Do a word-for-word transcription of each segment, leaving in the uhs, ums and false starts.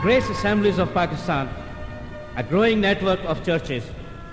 Grace Assemblies of Pakistan, a growing network of churches.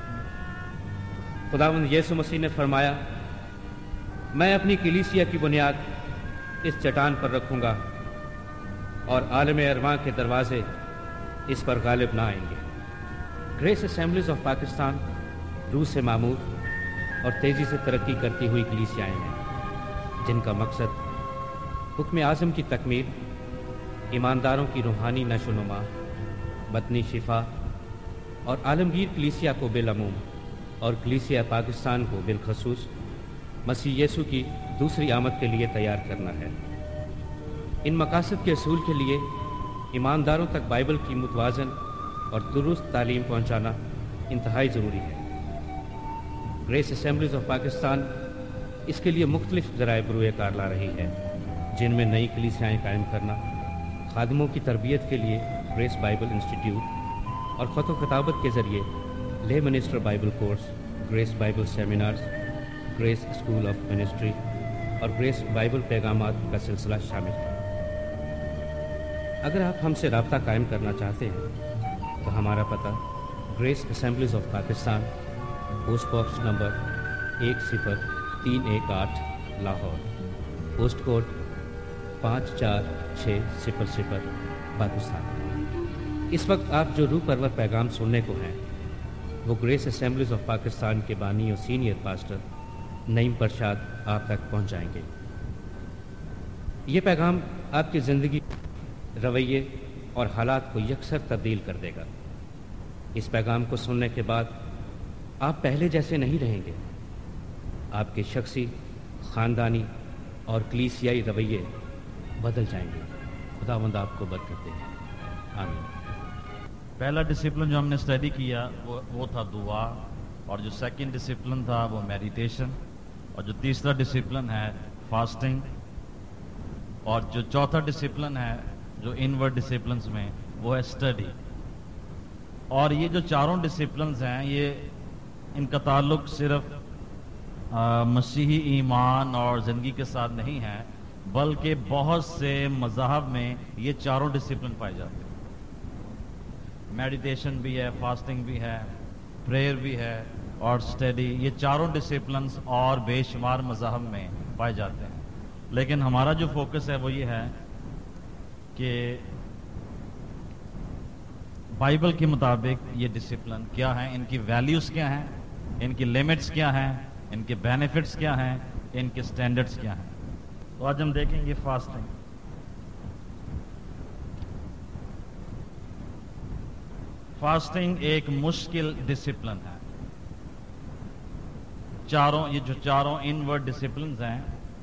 खुदावंद यीशु मसीह ने फरमाया, मैं अपनी कलीसिया की बुनियाद इस चट्टान पर रखूंगा और आलम अरवां के दरवाजे इस पर गालिब ना आएंगे। ग्रेस असेंबलीज ऑफ पाकिस्तान रूस से मामूर और तेज़ी से तरक्की करती हुई कलीसियाएँ हैं, जिनका मकसद हुक्म आज़म की तकमील, ईमानदारों की रूहानी नशोनुमा, बतनी शिफा और आलमगीर कलीसिया को बिलअमूम और कलीसिया पाकिस्तान को बिलखसूस मसीह यीशु की दूसरी आमद के लिए तैयार करना है। इन मकासद के असूल के लिए ईमानदारों तक बाइबल की मुतवाज़न और दुरुस्त तालीम पहुँचाना इंतहाई ज़रूरी है। ग्रेस असेंबलीज ऑफ पाकिस्तान इसके लिए मुख्तलिफ ज़राए बरूए कार ला रही है, जिनमें नई कलीसियाएँ कायम करना, खादमों की तरबियत के लिए ग्रेस बाइबल इंस्टीट्यूट और ख़त ख़ताबत के ज़रिए ले minister Bible course, grace Bible seminars, grace school of ministry और ग्रेस बाइबल पैगामात का सिलसिला शामिल है। अगर आप हमसे रब्ता कायम करना चाहते हैं तो हमारा पता grace assemblies of Pakistan, post box number एक सिफर तीन एक आठ, लाहौर, पोस्ट कोड पाँच चार छः सिफर सिफर, पाकिस्तान। इस वक्त आप जो रूह परवर पैगाम सुनने को हैं वो ग्रेस असेंबलीज ऑफ पाकिस्तान के बानी और सीनियर पास्टर नईम परशाद आप तक पहुंचाएंगे। ये पैगाम आपकी ज़िंदगी, रवैये और हालात को यकसर तब्दील कर देगा। इस पैगाम को सुनने के बाद आप पहले जैसे नहीं रहेंगे। आपके शख्सी, ख़ानदानी और कलीसियाई रवैये बदल जाएंगे। खुदावंद आपको बरकत दे। आमीन। पहला डिसिप्लिन जो हमने स्टडी किया वो वो था दुआ, और जो सेकंड डिसिप्लिन था वो मेडिटेशन, और जो तीसरा डिसिप्लिन है फास्टिंग, और जो चौथा डिसिप्लिन है जो इनवर्ड डिसिप्लिन्स में वो है स्टडी। और ये जो चारों डिसिप्लिन्स हैं ये इनका ताल्लुक सिर्फ आ, मसीही ईमान और ज़िंदगी के साथ नहीं है, बल्कि बहुत से मज़हब में ये चारों डिसिप्लिन पाए जाते हैं। मेडिटेशन भी है, फास्टिंग भी है, प्रेयर भी है और स्टडी, ये चारों डिसिप्लिन्स और बेशुमार मज़हब में पाए जाते हैं। लेकिन हमारा जो फोकस है वो ये है कि बाइबल के मुताबिक ये डिसिप्लिन क्या है, इनकी वैल्यूज़ क्या हैं, इनकी लिमिट्स क्या हैं, इनके बेनिफिट्स क्या हैं, इनके स्टैंडर्ड्स क्या हैं। तो आज हम देखेंगे फास्टिंग। फास्टिंग एक मुश्किल डिसिप्लिन है। चारों ये जो चारों इनवर्ड डिसिप्लिन्स हैं,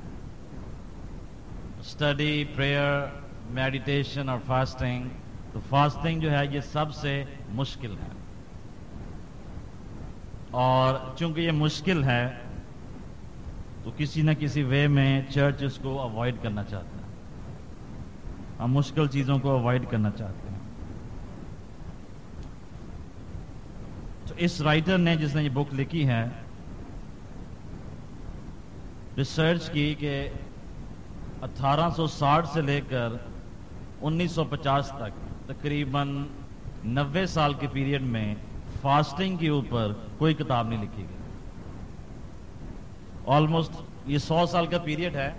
स्टडी, प्रेयर, मेडिटेशन और फास्टिंग, तो फास्टिंग जो है ये सबसे मुश्किल है। और चूंकि ये मुश्किल है तो किसी न किसी वे में चर्च इसको अवॉइड करना चाहते हैं। हम मुश्किल चीज़ों को अवॉइड करना चाहते हैं। तो इस राइटर ने जिसने ये बुक लिखी है, रिसर्च की कि अठारह सौ साठ से लेकर उन्नीस सौ पचास तक तकरीबन नब्बे साल के पीरियड में फास्टिंग के ऊपर कोई किताब नहीं लिखी गई। ऑलमोस्ट ये सौ साल का पीरियड है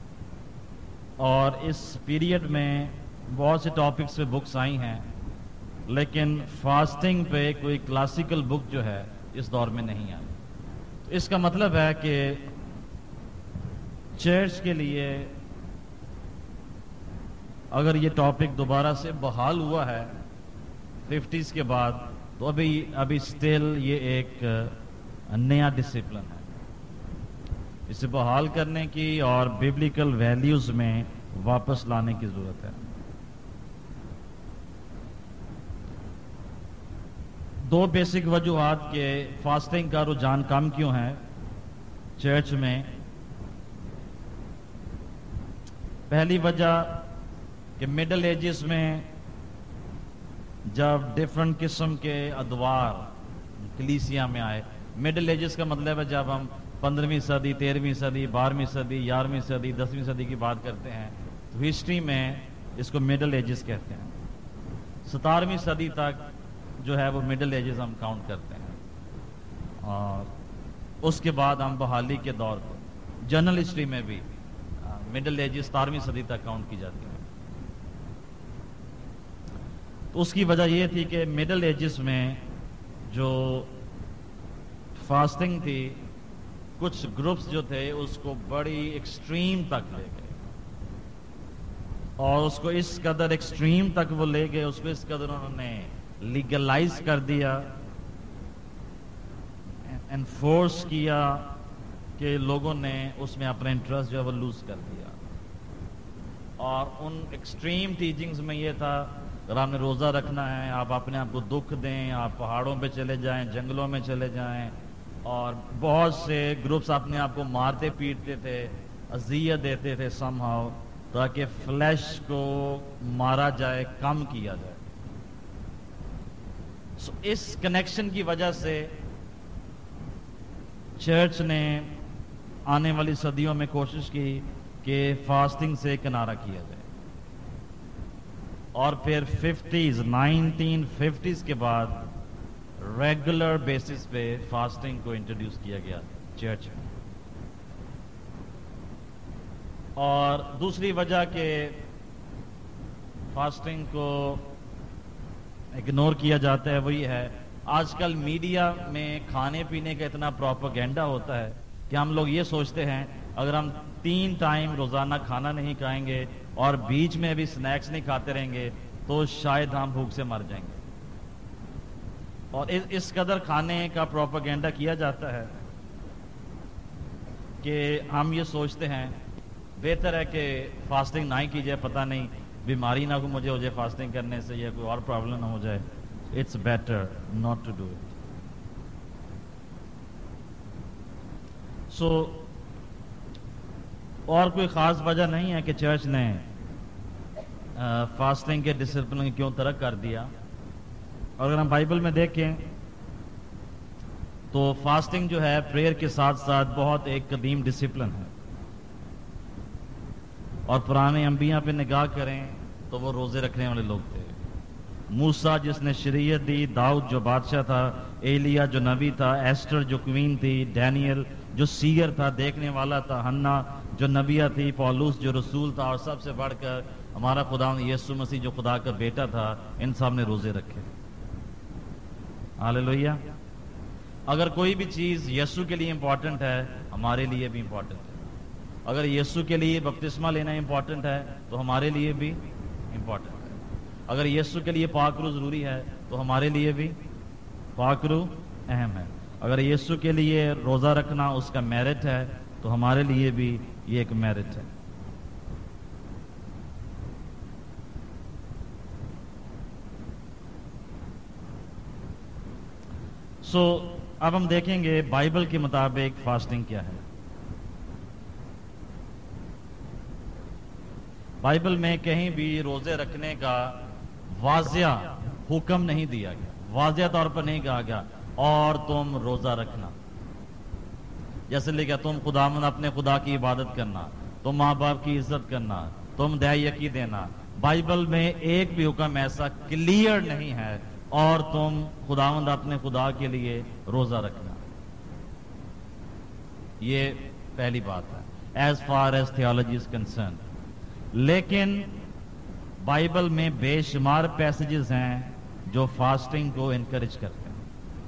और इस पीरियड में बहुत से टॉपिक्स पे बुक्स आई हैं, लेकिन फास्टिंग पे कोई क्लासिकल बुक जो है इस दौर में नहीं आई। तो इसका मतलब है कि चर्च के लिए अगर ये टॉपिक दोबारा से बहाल हुआ है फिफ्टीज़ के बाद, तो अभी अभी स्टिल ये एक नया डिसिप्लिन है। इसे बहाल करने की और बिब्लिकल वैल्यूज में वापस लाने की जरूरत है। दो बेसिक वजूहात के फास्टिंग का रुझान कम क्यों है चर्च में। पहली वजह कि मिडल एजेस में जब डिफरेंट किस्म के अदवार कलीसिया में आए, मिडल एजेस का मतलब है जब हम पंद्रहवीं सदी, तेरहवीं सदी, बारहवीं सदी, ग्यारहवीं सदी, दसवीं सदी की बात करते हैं, तो हिस्ट्री में इसको मिडल एजेस कहते हैं। ستارہویں صدی تک جو ہے وہ مڈل ایجز ہم کاؤنٹ کرتے ہیں، اور اس کے بعد ہم بحالی کے دور کو جنرل ہسٹری میں بھی مڈل ایجز ستارہویں صدی تک کاؤنٹ کی جاتی ہیں۔ تو اس کی وجہ یہ تھی کہ مڈل ایجز میں جو فاسٹنگ تھی، کچھ گروپس جو تھے اس کو بڑی ایکسٹریم تک لے گئے، اور اس کو اس قدر ایکسٹریم تک وہ لے گئے، اس کو اس قدر انہوں نے لیگلائز کر دیا، انفورس کیا کہ لوگوں نے اس میں اپنا انٹرسٹ جو ہے وہ لوز کر دیا۔ اور ان ایکسٹریم ٹیچنگز میں یہ تھا، اگر آپ نے روزہ رکھنا ہے، آپ اپنے آپ کو دکھ دیں، آپ پہاڑوں پہ چلے جائیں، جنگلوں میں چلے جائیں، اور بہت سے گروپس اپنے آپ کو مارتے پیٹتے تھے، اذیت دیتے تھے سم ہاؤ، تاکہ فلیش کو مارا جائے، کم کیا جائے۔ سو اس کنیکشن کی وجہ سے چرچ نے آنے والی صدیوں میں کوشش کی کہ فاسٹنگ سے کنارہ کیا جائے، اور پھر ففٹیز نائنٹین ففٹیز کے بعد ریگولر بیسس پہ فاسٹنگ کو انٹروڈیوس کیا گیا چرچ میں۔ اور دوسری وجہ کہ فاسٹنگ کو اگنور کیا جاتا ہے وہ یہ ہے، آج کل میڈیا میں کھانے پینے کا اتنا پروپیگنڈا ہوتا ہے کہ ہم لوگ یہ سوچتے ہیں اگر ہم تین ٹائم روزانہ کھانا نہیں کھائیں گے اور بیچ میں بھی سنیکس نہیں کھاتے رہیں گے تو شاید ہم بھوک سے مر جائیں گے، اور اس قدر کھانے کا پروپیگنڈا کیا جاتا ہے کہ ہم یہ سوچتے ہیں بہتر ہے کہ فاسٹنگ نہ ہی کی جائے، پتہ نہیں بیماری نہ کو مجھے ہو جائے فاسٹنگ کرنے سے، یا کوئی اور پرابلم نہ ہو جائے، it's better not to do it. So اور کوئی خاص وجہ نہیں ہے کہ چرچ نے فاسٹنگ کے ڈسپلن کیوں ترک کر دیا۔ اور اگر ہم بائبل میں دیکھیں تو فاسٹنگ جو ہے پریئر کے ساتھ ساتھ بہت ایک قدیم ڈسپلن ہے، اور پرانے انبیاء پہ نگاہ کریں تو وہ روزے رکھنے والے لوگ تھے۔ موسیٰ جس نے شریعت دی، داؤد جو بادشاہ تھا، ایلیا جو نبی تھا، ایسٹر جو کوئین تھی، ڈینیل جو سیئر تھا، دیکھنے والا تھا، ہنا جو نبیہ تھی، پولوس جو رسول تھا، اور سب سے بڑھ کر ہمارا خدا یسوع مسیح جو خدا کا بیٹا تھا، ان سب نے روزے رکھے۔ ہاللیلویہ۔ اگر کوئی بھی چیز یسوع کے لیے امپورٹنٹ ہے، ہمارے لیے بھی امپورٹنٹ ہے۔ اگر یسوع کے لیے بپتسمہ لینا امپورٹنٹ ہے تو ہمارے لیے بھی امپورٹنٹ ہے۔ اگر یسوع کے لیے پاک روح ضروری ہے تو ہمارے لیے بھی پاک روح اہم ہے۔ اگر یسوع کے لیے روزہ رکھنا اس کا میرٹ ہے تو ہمارے لیے بھی یہ ایک میرٹ ہے۔ سو اب ہم دیکھیں گے بائبل کے مطابق فاسٹنگ کیا ہے۔ بائبل میں کہیں بھی روزے رکھنے کا واضح حکم نہیں دیا گیا، واضح طور پر نہیں کہا گیا اور تم روزہ رکھنا، جیسے لکھا تم خداوند اپنے خدا کی عبادت کرنا، تم ماں باپ کی عزت کرنا، تم دیا یکی دینا۔ بائبل میں ایک بھی حکم ایسا کلیئر نہیں ہے اور تم خداوند اپنے خدا کے لیے روزہ رکھنا۔ یہ پہلی بات ہے as far as theology is concern. لیکن بائبل میں بے شمار پیسیجز ہیں جو فاسٹنگ کو انکریج کرتے ہیں۔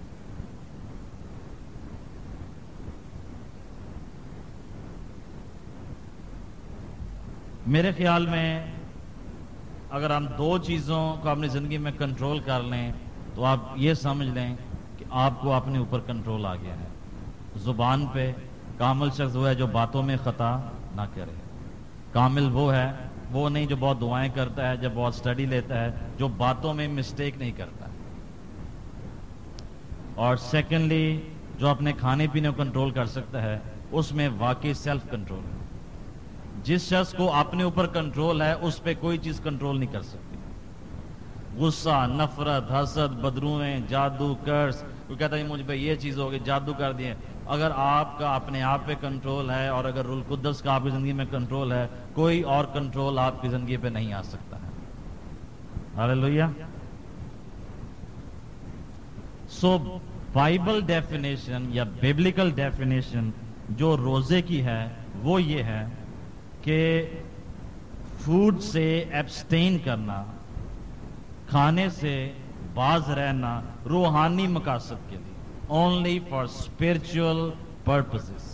میرے خیال میں اگر ہم دو چیزوں کو اپنی زندگی میں کنٹرول کر لیں تو آپ یہ سمجھ لیں کہ آپ کو اپنے اوپر کنٹرول آ گیا ہے۔ زبان پہ کامل شخص وہ ہے جو باتوں میں خطا نہ کرے۔ کامل وہ ہے وہ نہیں جو بہت دعائیں کرتا ہے، جب بہت سٹڈی لیتا ہے، جو باتوں میں مسٹیک نہیں کرتا ہے۔ اور سیکنڈلی جو اپنے کھانے پینے کو کنٹرول کر سکتا ہے اس میں واقعی سیلف کنٹرول ہے۔ جس شخص کو اپنے اوپر کنٹرول ہے اس پہ کوئی چیز کنٹرول نہیں کر سکتی۔ غصہ، نفرت، حسد، بدروئیں، جادو، کرس، کوئی کہتا ہے مجھ پہ یہ چیز ہوگی، جادو کر دیے۔ اگر آپ کا اپنے آپ پہ کنٹرول ہے اور اگر روح القدس کا آپ کی زندگی میں کنٹرول ہے، کوئی اور کنٹرول آپ کی زندگی پہ نہیں آ سکتا ہے۔ ہاللیلویہ۔ سو بائبل ڈیفینیشن یا بیبلیکل ڈیفینیشن جو روزے کی ہے وہ یہ ہے کہ فوڈ سے ایبسٹین کرنا، کھانے سے باز رہنا روحانی مقاصد کے لیے، اونلی فار اسپرچل پرپسز.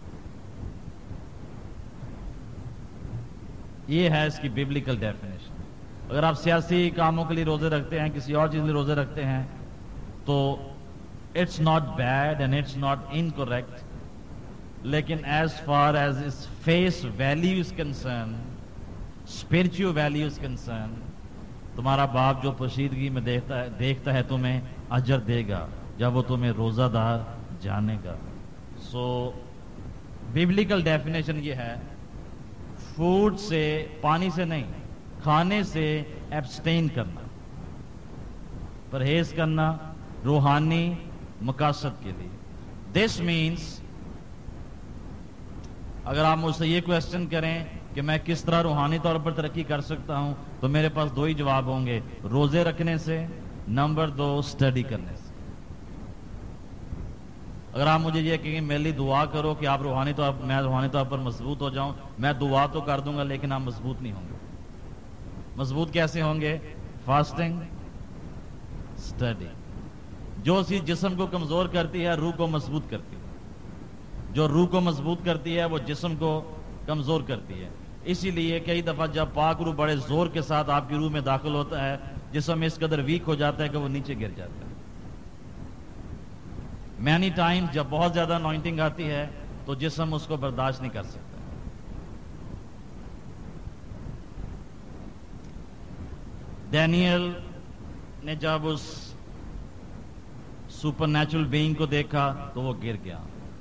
یہ ہے اس کی بیبلیکل ڈیفینیشن. اگر آپ سیاسی کاموں کے لیے روزے رکھتے ہیں، کسی اور چیز کے لیے روزے رکھتے ہیں، تو it's not bad and it's not incorrect, لیکن ایز فار ایز اس face value is concern, spiritual value is concern, تمہارا باپ جو پوشیدگی میں دیکھتا ہے دیکھتا ہے تمہیں اجر دے گا جب وہ تمہیں روزہ دار جانے گا. سو بیبلیکل ڈیفینیشن یہ ہے، فوڈ سے، پانی سے نہیں، کھانے سے ایبسٹین کرنا، پرہیز کرنا روحانی مقاصد کے لیے. دس مینس اگر آپ مجھ سے یہ کوشچن کریں کہ میں کس طرح روحانی طور پر ترقی کر سکتا ہوں، تو میرے پاس دو ہی جواب ہوں گے، روزے رکھنے سے، نمبر دو اسٹڈی کرنے سے. اگر آپ مجھے یہ کہیں میرے لیے دعا کرو کہ آپ روحانی طور پر میں روحانی طور پر مضبوط ہو جاؤں، میں دعا تو کر دوں گا لیکن آپ مضبوط نہیں ہوں گے. مضبوط کیسے ہوں گے؟ Fasting, study. جو چیز جسم کو کمزور کرتی ہے روح کو مضبوط کرتی ہے، جو روح کو مضبوط کرتی ہے وہ جسم کو کمزور کرتی ہے. اسی لیے کئی دفعہ جب پاک روح بڑے زور کے ساتھ آپ کی روح میں داخل ہوتا ہے، جسم اس قدر ویک ہو جاتا ہے کہ وہ نیچے گر جاتا ہے. مینی ٹائم جب بہت زیادہ انوائنٹنگ آتی ہے تو جسم اس کو برداشت نہیں کر سکتا. ڈینیل نے جب اس سپر نیچرل بینگ کو دیکھا تو وہ گر گیا.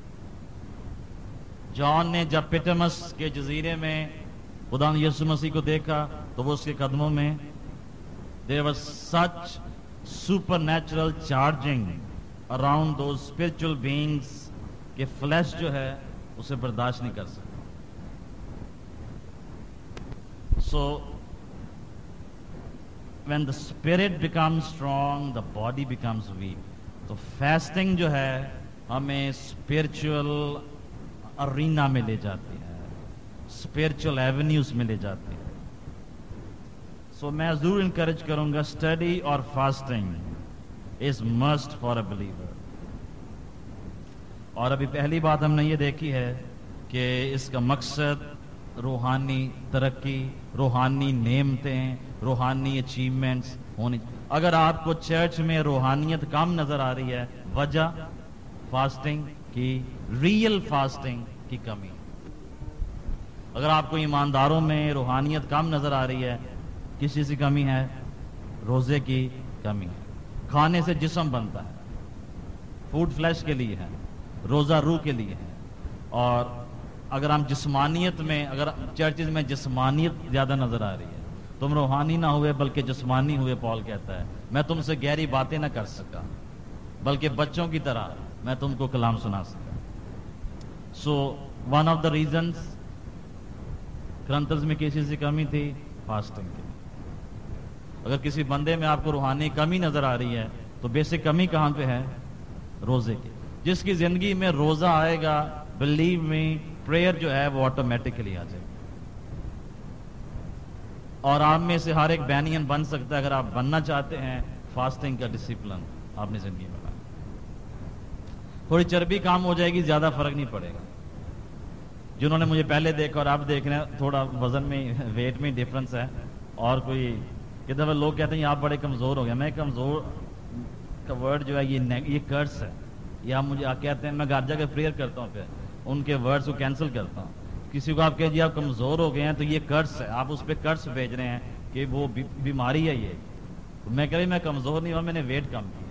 جان نے جب پیٹمس کے جزیرے میں خدا یسوع مسیح کو دیکھا تو وہ اس کے قدموں میں there was such supernatural charging around those spiritual beings کہ فلیش جو ہے اسے برداشت نہیں کر سکتا. So when the spirit becomes strong, the body becomes weak. تو فاسٹنگ جو ہے ہمیں اسپرچل ارینا میں لے جاتی ہے، اسپرچل ایونیوز میں لے جاتی ہے. سو میں ضرور انکریج کروں گا، اسٹڈی اور fasting is must for a believer. اور ابھی پہلی بات ہم نے یہ دیکھی ہے کہ اس کا مقصد روحانی ترقی، روحانی نعمتیں، روحانی اچیومنٹس ہونی. اگر آپ کو چرچ میں روحانیت کم نظر آ رہی ہے، وجہ فاسٹنگ کی، ریئل فاسٹنگ کی کمی. اگر آپ کو ایمانداروں میں روحانیت کم نظر آ رہی ہے، کس چیز کی کمی ہے؟ روزے کی کمی ہے. کھانے سے جسم بنتا ہے، فوڈ فلیش کے لیے ہے، روزہ روح کے لیے ہے. اور اگر ہم جسمانیت میں، اگر چرچز میں جسمانیت زیادہ نظر آ رہی ہے، تم روحانی نہ ہوئے بلکہ جسمانی ہوئے. پال کہتا ہے میں تم سے گہری باتیں نہ کر سکا بلکہ بچوں کی طرح میں تم کو کلام سنا سکا. So one of the reasons Corinthians میں کسی چیز کی کمی تھی؟ فاسٹنگ کی. اگر کسی بندے میں آپ کو روحانی کمی نظر آ رہی ہے تو بیسک کمی کہاں پہ ہے؟ روزے کی. جس کی زندگی میں روزہ آئے گا، بلیو می، پریئر جو ہے وہ آٹومیٹکلی آ جائے گی. اور آپ میں سے ہر ایک بینین بن سکتا ہے اگر آپ بننا چاہتے ہیں. فاسٹنگ کا ڈسپلن آپ نے زندگی میں بنایا. تھوڑی چربی کام ہو جائے گی، زیادہ فرق نہیں پڑے گا. جنہوں نے مجھے پہلے دیکھا اور آپ دیکھ رہے ہیں، تھوڑا وزن میں، ویٹ میں ڈفرنس ہے. اور کوئی کہ دفعہ لوگ کہتے ہیں آپ بڑے کمزور ہو گئے. میں کمزور کا ورڈ جو ہے یہ یہ کرس ہے. یہ آپ مجھے آپ کہتے ہیں، میں گھر جا کے پریئر کرتا ہوں، پھر ان کے ورڈز کو کینسل کرتا ہوں. کسی کو آپ کہہ جی آپ کمزور ہو گئے ہیں تو یہ کرس ہے، آپ اس پہ کرس بھیج رہے ہیں کہ وہ بیماری ہے. یہ میں کہہ رہی میں کمزور نہیں ہوں، میں نے ویٹ کم کیا.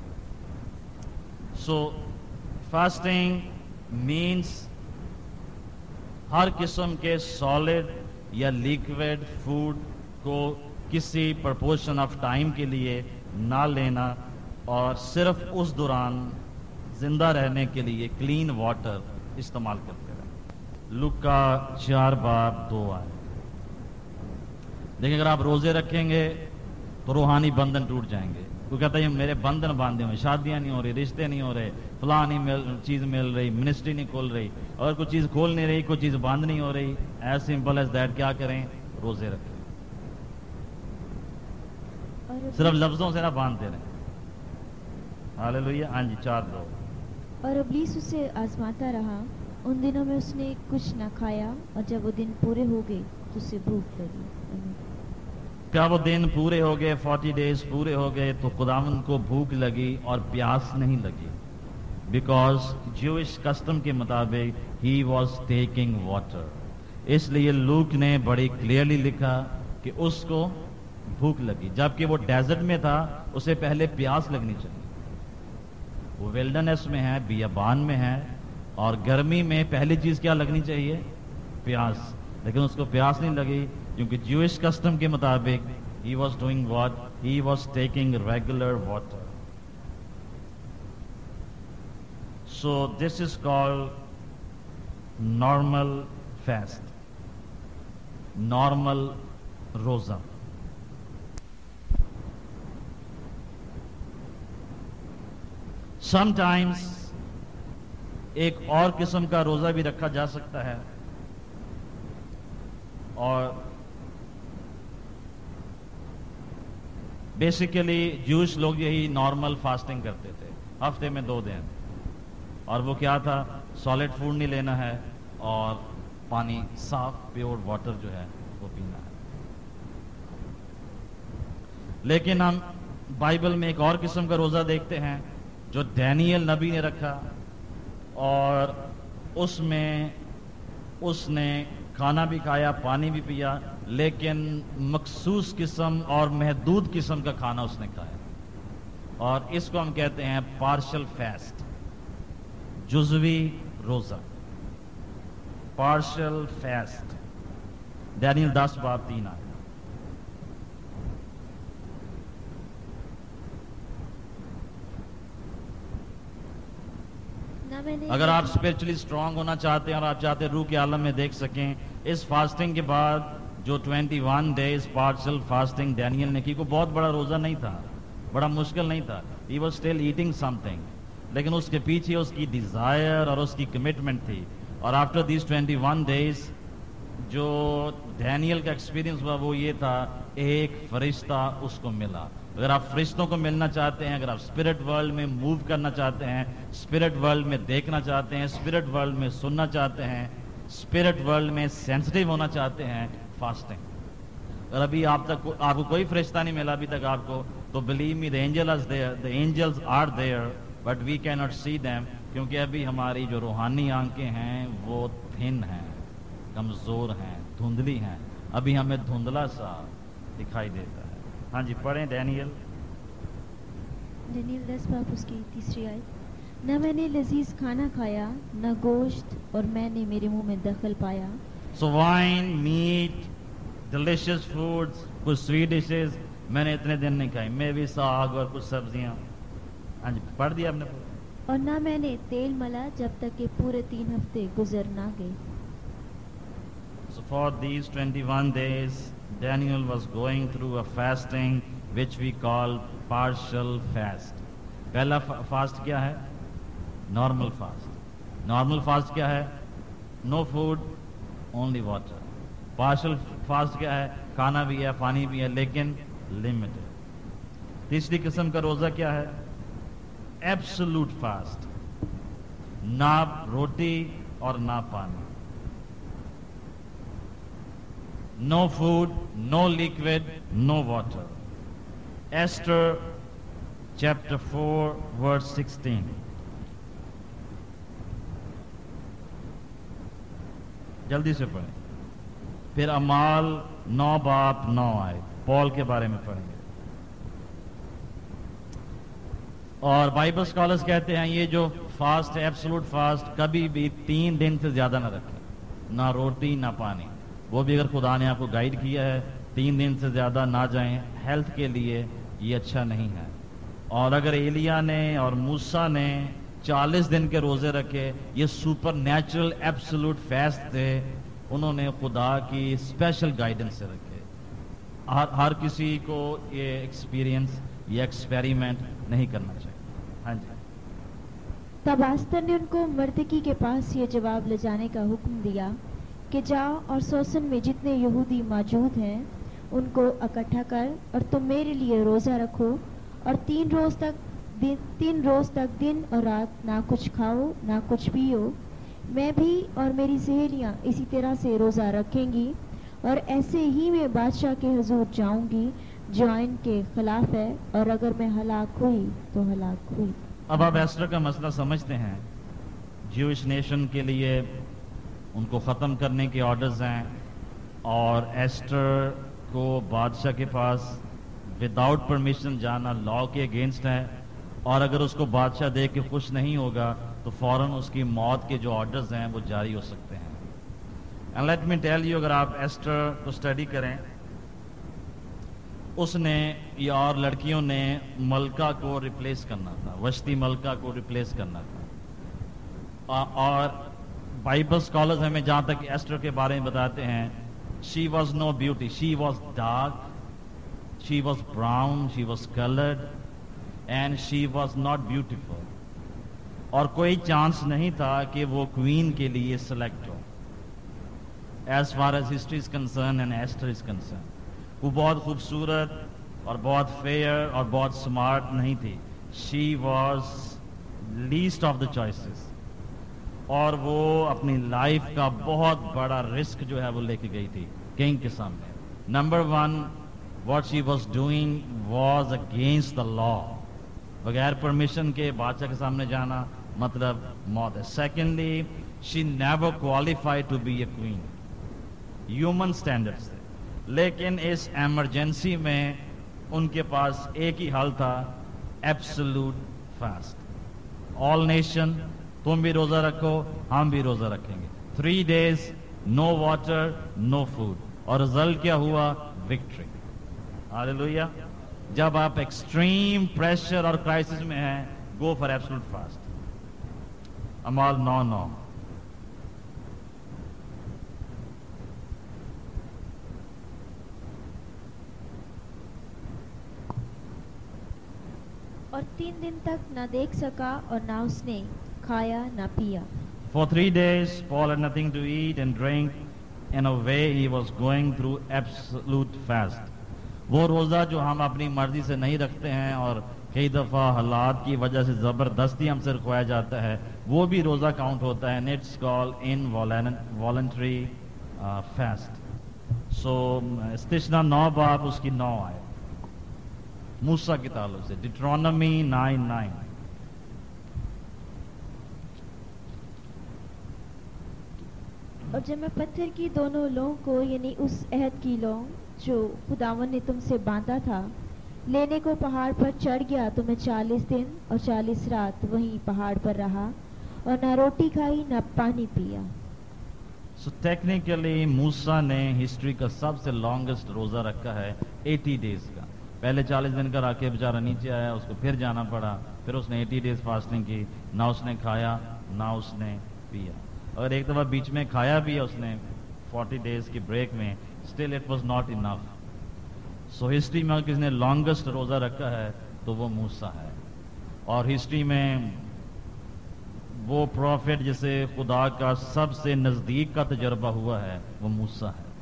سو فاسٹنگ مینس ہر قسم کے سالڈ یا لیکوڈ فوڈ کو کسی پرپورشن آف ٹائم کے لیے نہ لینا اور صرف اس دوران زندہ رہنے کے لیے کلین واٹر استعمال کرتے رہے. لوکا چار باب دو آئے. لیکن اگر آپ روزے رکھیں گے تو روحانی بندھن ٹوٹ جائیں گے. کوئی کہتا ہے یہ میرے بندھن باندھے ہوئے، شادیاں نہیں ہو رہی، رشتے نہیں ہو رہے، فلاں نہیں مل چیز مل رہی، منسٹری نہیں کھول رہی، اور کوئی چیز کھول نہیں رہی، کوئی چیز بند نہیں ہو رہی، ایز سمپل ایز دیٹ کیا کریں؟ روزے رکھیں، صرف لفظوں سے نہ باندھتے رہیں. ہاللیلویہ. ہاں جی، چار دو. اور ابلیس اسے آزماتا رہا. ان دنوں میں اس نے کچھ نہ کھایا، اور جب وہ دن پورے ہو گئے تو اسے بھوک لگی. کیا وہ دن پورے ہو گئے، فورٹی ڈیز پورے ہو گئے تو خداوند کو بھوک لگی اور پیاس نہیں لگی، بیکاز جوش کسٹم کے مطابق ہی واز ٹیکنگ واٹر. اس لیے لوک نے بڑی کلیئرلی لکھا کہ اس کو بھوک لگی، جبکہ وہ ڈیزرٹ میں تھا، اسے پہلے پیاس لگنی چاہیے. وہ ویلڈرنیس میں ہے، بیابان میں ہے، اور گرمی میں پہلی چیز کیا لگنی چاہیے؟ پیاس. لیکن اس کو پیاس نہیں لگی، کیونکہ جوش کسٹم کے مطابق he was doing what? He was taking regular water. So this is called normal fast, normal روزہ. سم ٹائمز ایک اور قسم کا روزہ بھی رکھا جا سکتا ہے، اور بیسیکلی جوش لوگ یہی نارمل فاسٹنگ کرتے تھے، ہفتے میں دو دن. اور وہ کیا تھا؟ سالڈ فوڈ نہیں لینا ہے، اور پانی صاف پیور واٹر جو ہے وہ پینا ہے. لیکن ہم بائبل میں ایک اور قسم کا روزہ دیکھتے ہیں جو ڈینیل نبی نے رکھا، اور اس میں اس نے کھانا بھی کھایا، پانی بھی پیا، لیکن مخصوص قسم اور محدود قسم کا کھانا اس نے کھایا. اور اس کو ہم کہتے ہیں پارشل فاسٹ، جزوی روزہ. Partial fast. ڈینیل دس باب تین آئے. اگر آپ اسپرچولی اسٹرانگ ہونا چاہتے ہیں اور آپ چاہتے ہیں روح کے عالم میں دیکھ سکیں، اس فاسٹنگ کے بعد جو twenty one days partial fasting Daniel نے کی، کو بہت بڑا روزہ نہیں تھا، بڑا مشکل نہیں تھا. He was still eating something, لیکن اس کے پیچھے اس کی ڈیزائر اور اس کی کمٹمنٹ تھی. اور after these twenty one days جو ڈینیل کا ایکسپیرینس ہوا وہ یہ تھا، ایک فرشتہ اس کو ملا. اگر آپ فرشتوں کو ملنا چاہتے ہیں، اگر آپ اسپرٹ ورلڈ میں موو کرنا چاہتے ہیں، اسپرٹ ورلڈ میں دیکھنا چاہتے ہیں، اسپرٹ ورلڈ میں سننا چاہتے ہیں، اسپرٹ ورلڈ میں سینسٹیو ہونا چاہتے ہیں، فاسٹنگ. اگر ابھی آپ تک آپ کو کوئی فرشتہ نہیں ملا ابھی تک آپ کو، تو believe me, the angels there, the angels are there, but we cannot see them, کیونکہ ابھی ہماری جو روحانی آنکھیں ہیں وہ تھن ہیں، کمزور ہیں، دھندلی ہیں، ابھی ہمیں دھندلا سا دکھائی دیتا ہے. ہاں جی، پڑھیں ڈینیل. ڈینیل دس باب اس کی تیسری آیت. نہ میں نے لذیذ کھانا کھایا، نہ گوشت، اور میں نے میرے منہ میں دخل پایا. So wine, meat, delicious foods, کچھ سویٹ ڈشز میں نے اتنے دن نہیں کھائی، میں بھی ساگ اور کچھ سبزیاں. ہاں جی، پڑھ دیا آپ نے. اور نہ میں نے تیل ملا جب تک کہ پورے تین ہفتے گزر نہ گئے. So for these twenty-one days, Daniel was going through a fasting which we call partial fast. پہلا فاسٹ کیا ہے؟ Normal fast. نارمل فاسٹ کیا ہے؟ No food, only water. Partial fast کیا ہے؟ کھانا بھی ہے، پانی بھی ہے، لیکن لمیٹڈ. تیسری قسم کا روزہ کیا ہے؟ ایبسولوٹ فاسٹ، نہ روٹی اور نہ پانی. No food, no liquid, no water. Esther chapter four verse sixteen. جلدی سے پڑھیں. پھر امال نو باپ نو آئے، پال کے بارے میں پڑھیں گے. اور بائبل اسکالرز کہتے ہیں یہ جو فاسٹ ہے، ایبسولوٹ فاسٹ، کبھی بھی تین دن سے زیادہ نہ رکھیں، نہ روٹی نہ پانی. وہ بھی اگر خدا نے آپ کو گائیڈ کیا ہے، تین دن سے زیادہ نہ جائیں، ہیلتھ کے لیے یہ اچھا نہیں ہے. اور اگر ایلیا نے اور موسیٰ نے چالیس دن کے روزے رکھے، یہ سپر نیچرل ایبسولوٹ فاسٹ تھے، انہوں نے خدا کی اسپیشل گائیڈنس سے رکھے. ہر ہر کسی کو یہ ایکسپیرینس یہ ایکسپیریمنٹ نہیں کرنا چاہیے. ہاں جی. تب آستر نے ان کو مردکی کے پاس یہ جواب لے جانے کا حکم دیا کہ جاؤ اور سوسن میں جتنے یہودی موجود ہیں ان کو اکٹھا کر اور تم میرے لیے روزہ رکھو اور تین روز تک دن تین روز تک دن اور رات نہ کچھ کھاؤ نہ کچھ پیو. میں بھی اور میری سہیلیاں اسی طرح سے روزہ رکھیں گی اور ایسے ہی میں بادشاہ کے حضور جاؤں گی جو ان کے خلاف ہے اور اگر میں ہلاک ہوئی تو ہلاک ہوئی. اب آپ ایسٹر کا مسئلہ سمجھتے ہیں. جیوش نیشن کے لیے ان کو ختم کرنے کے آرڈرز ہیں اور ایسٹر کو بادشاہ کے پاس وداؤٹ پرمیشن جانا لا کے اگینسٹ ہے اور اگر اس کو بادشاہ دیکھ کے خوش نہیں ہوگا تو فوراً اس کی موت کے جو آرڈرز ہیں وہ جاری ہو سکتے ہیں. And let me tell you, اگر آپ ایسٹر کو اسٹڈی کریں, اس نے یا اور لڑکیوں نے ملکہ کو ریپلیس کرنا تھا, وشتی ملکہ کو ریپلیس کرنا تھا. اور بائبل اسکالرز ہمیں جہاں تک ایسٹر کے بارے میں بتاتے ہیں, she was no beauty, she was dark, she was brown, she was coloured and she was not beautiful. اور کوئی چانس نہیں تھا کہ وہ کوئین کے لیے سلیکٹ ہو. As far as history is concern and Esther is concern, وہ بہت خوبصورت اور بہت فیئر اور بہت سمارٹ نہیں تھی. She was least of the choices, اور وہ اپنی لائف کا بہت بڑا رسک جو ہے وہ لے کے گئی تھی کنگ کے سامنے. Number one, what she was doing was against the law. بغیر پرمیشن کے بادشاہ کے سامنے جانا مطلب موت ہے. Secondly, she never qualified to be a queen human standard سے. لیکن اس ایمرجنسی میں ان کے پاس ایک ہی حل تھا, ایبسولوٹ فاسٹ. آل نیشن, تم بھی روزہ رکھو, ہم بھی روزہ رکھیں گے. Three days no water no food, اور رزلٹ کیا ہوا؟ وکٹری. ہاللیلویا. جب آپ ایکسٹریم پریشر اور کرائسس میں ہیں, گو فار ایبسولوٹ فاسٹ. امال نو نو. اور تین دن تک نہ دیکھ سکا اور نہ اس نے کھایا نہ پیا. For three days, Paul had nothing to eat and drink. In a way, he was going through absolute fast. وہ روزہ جو ہم اپنی مرضی سے نہیں رکھتے ہیں اور کئی دفعہ حالات کی وجہ سے زبردستی ہم سے رکھوایا جاتا ہے, وہ بھی روزہ کاؤنٹ ہوتا ہے. It's called involuntary uh, fast. So, استثنا نو باب اس کی نو آئے موسیٰ کے تعلق سے, ڈیٹرونمی نائن نائن. اور جب میں پتھر کی دونوں لوگوں کو, یعنی اس عہد کی لو جو خداون نے تم سے باندھا تھا, لینے کو پہاڑ پر چڑھ گیا تو میں چالیس دن اور چالیس رات وہیں پہاڑ پر رہا اور نہ روٹی کھائی نہ پانی پیا. سو ٹیکنیکلی موسیٰ نے ہسٹری کا سب سے لانگسٹ روزہ رکھا ہے, ایٹی ڈیز کا. پہلے چالیس دن کا رکھ کے بیچارہ نیچے آیا, اس کو پھر جانا پڑا, پھر اس نے ایٹی ڈیز فاسٹنگ کی, نہ اس نے کھایا نہ اس نے پیا. اگر ایک دفعہ بیچ میں کھایا بھی ہے اس نے فورٹی ڈیز کی بریک میں, still it was not enough. So history میں کسی نے لانگسٹ روزہ رکھا ہے تو وہ موسیٰ ہے. اور ہسٹری میں وہ پروفٹ جسے خدا کا سب سے نزدیک کا تجربہ ہوا ہے وہ موسیٰ ہے.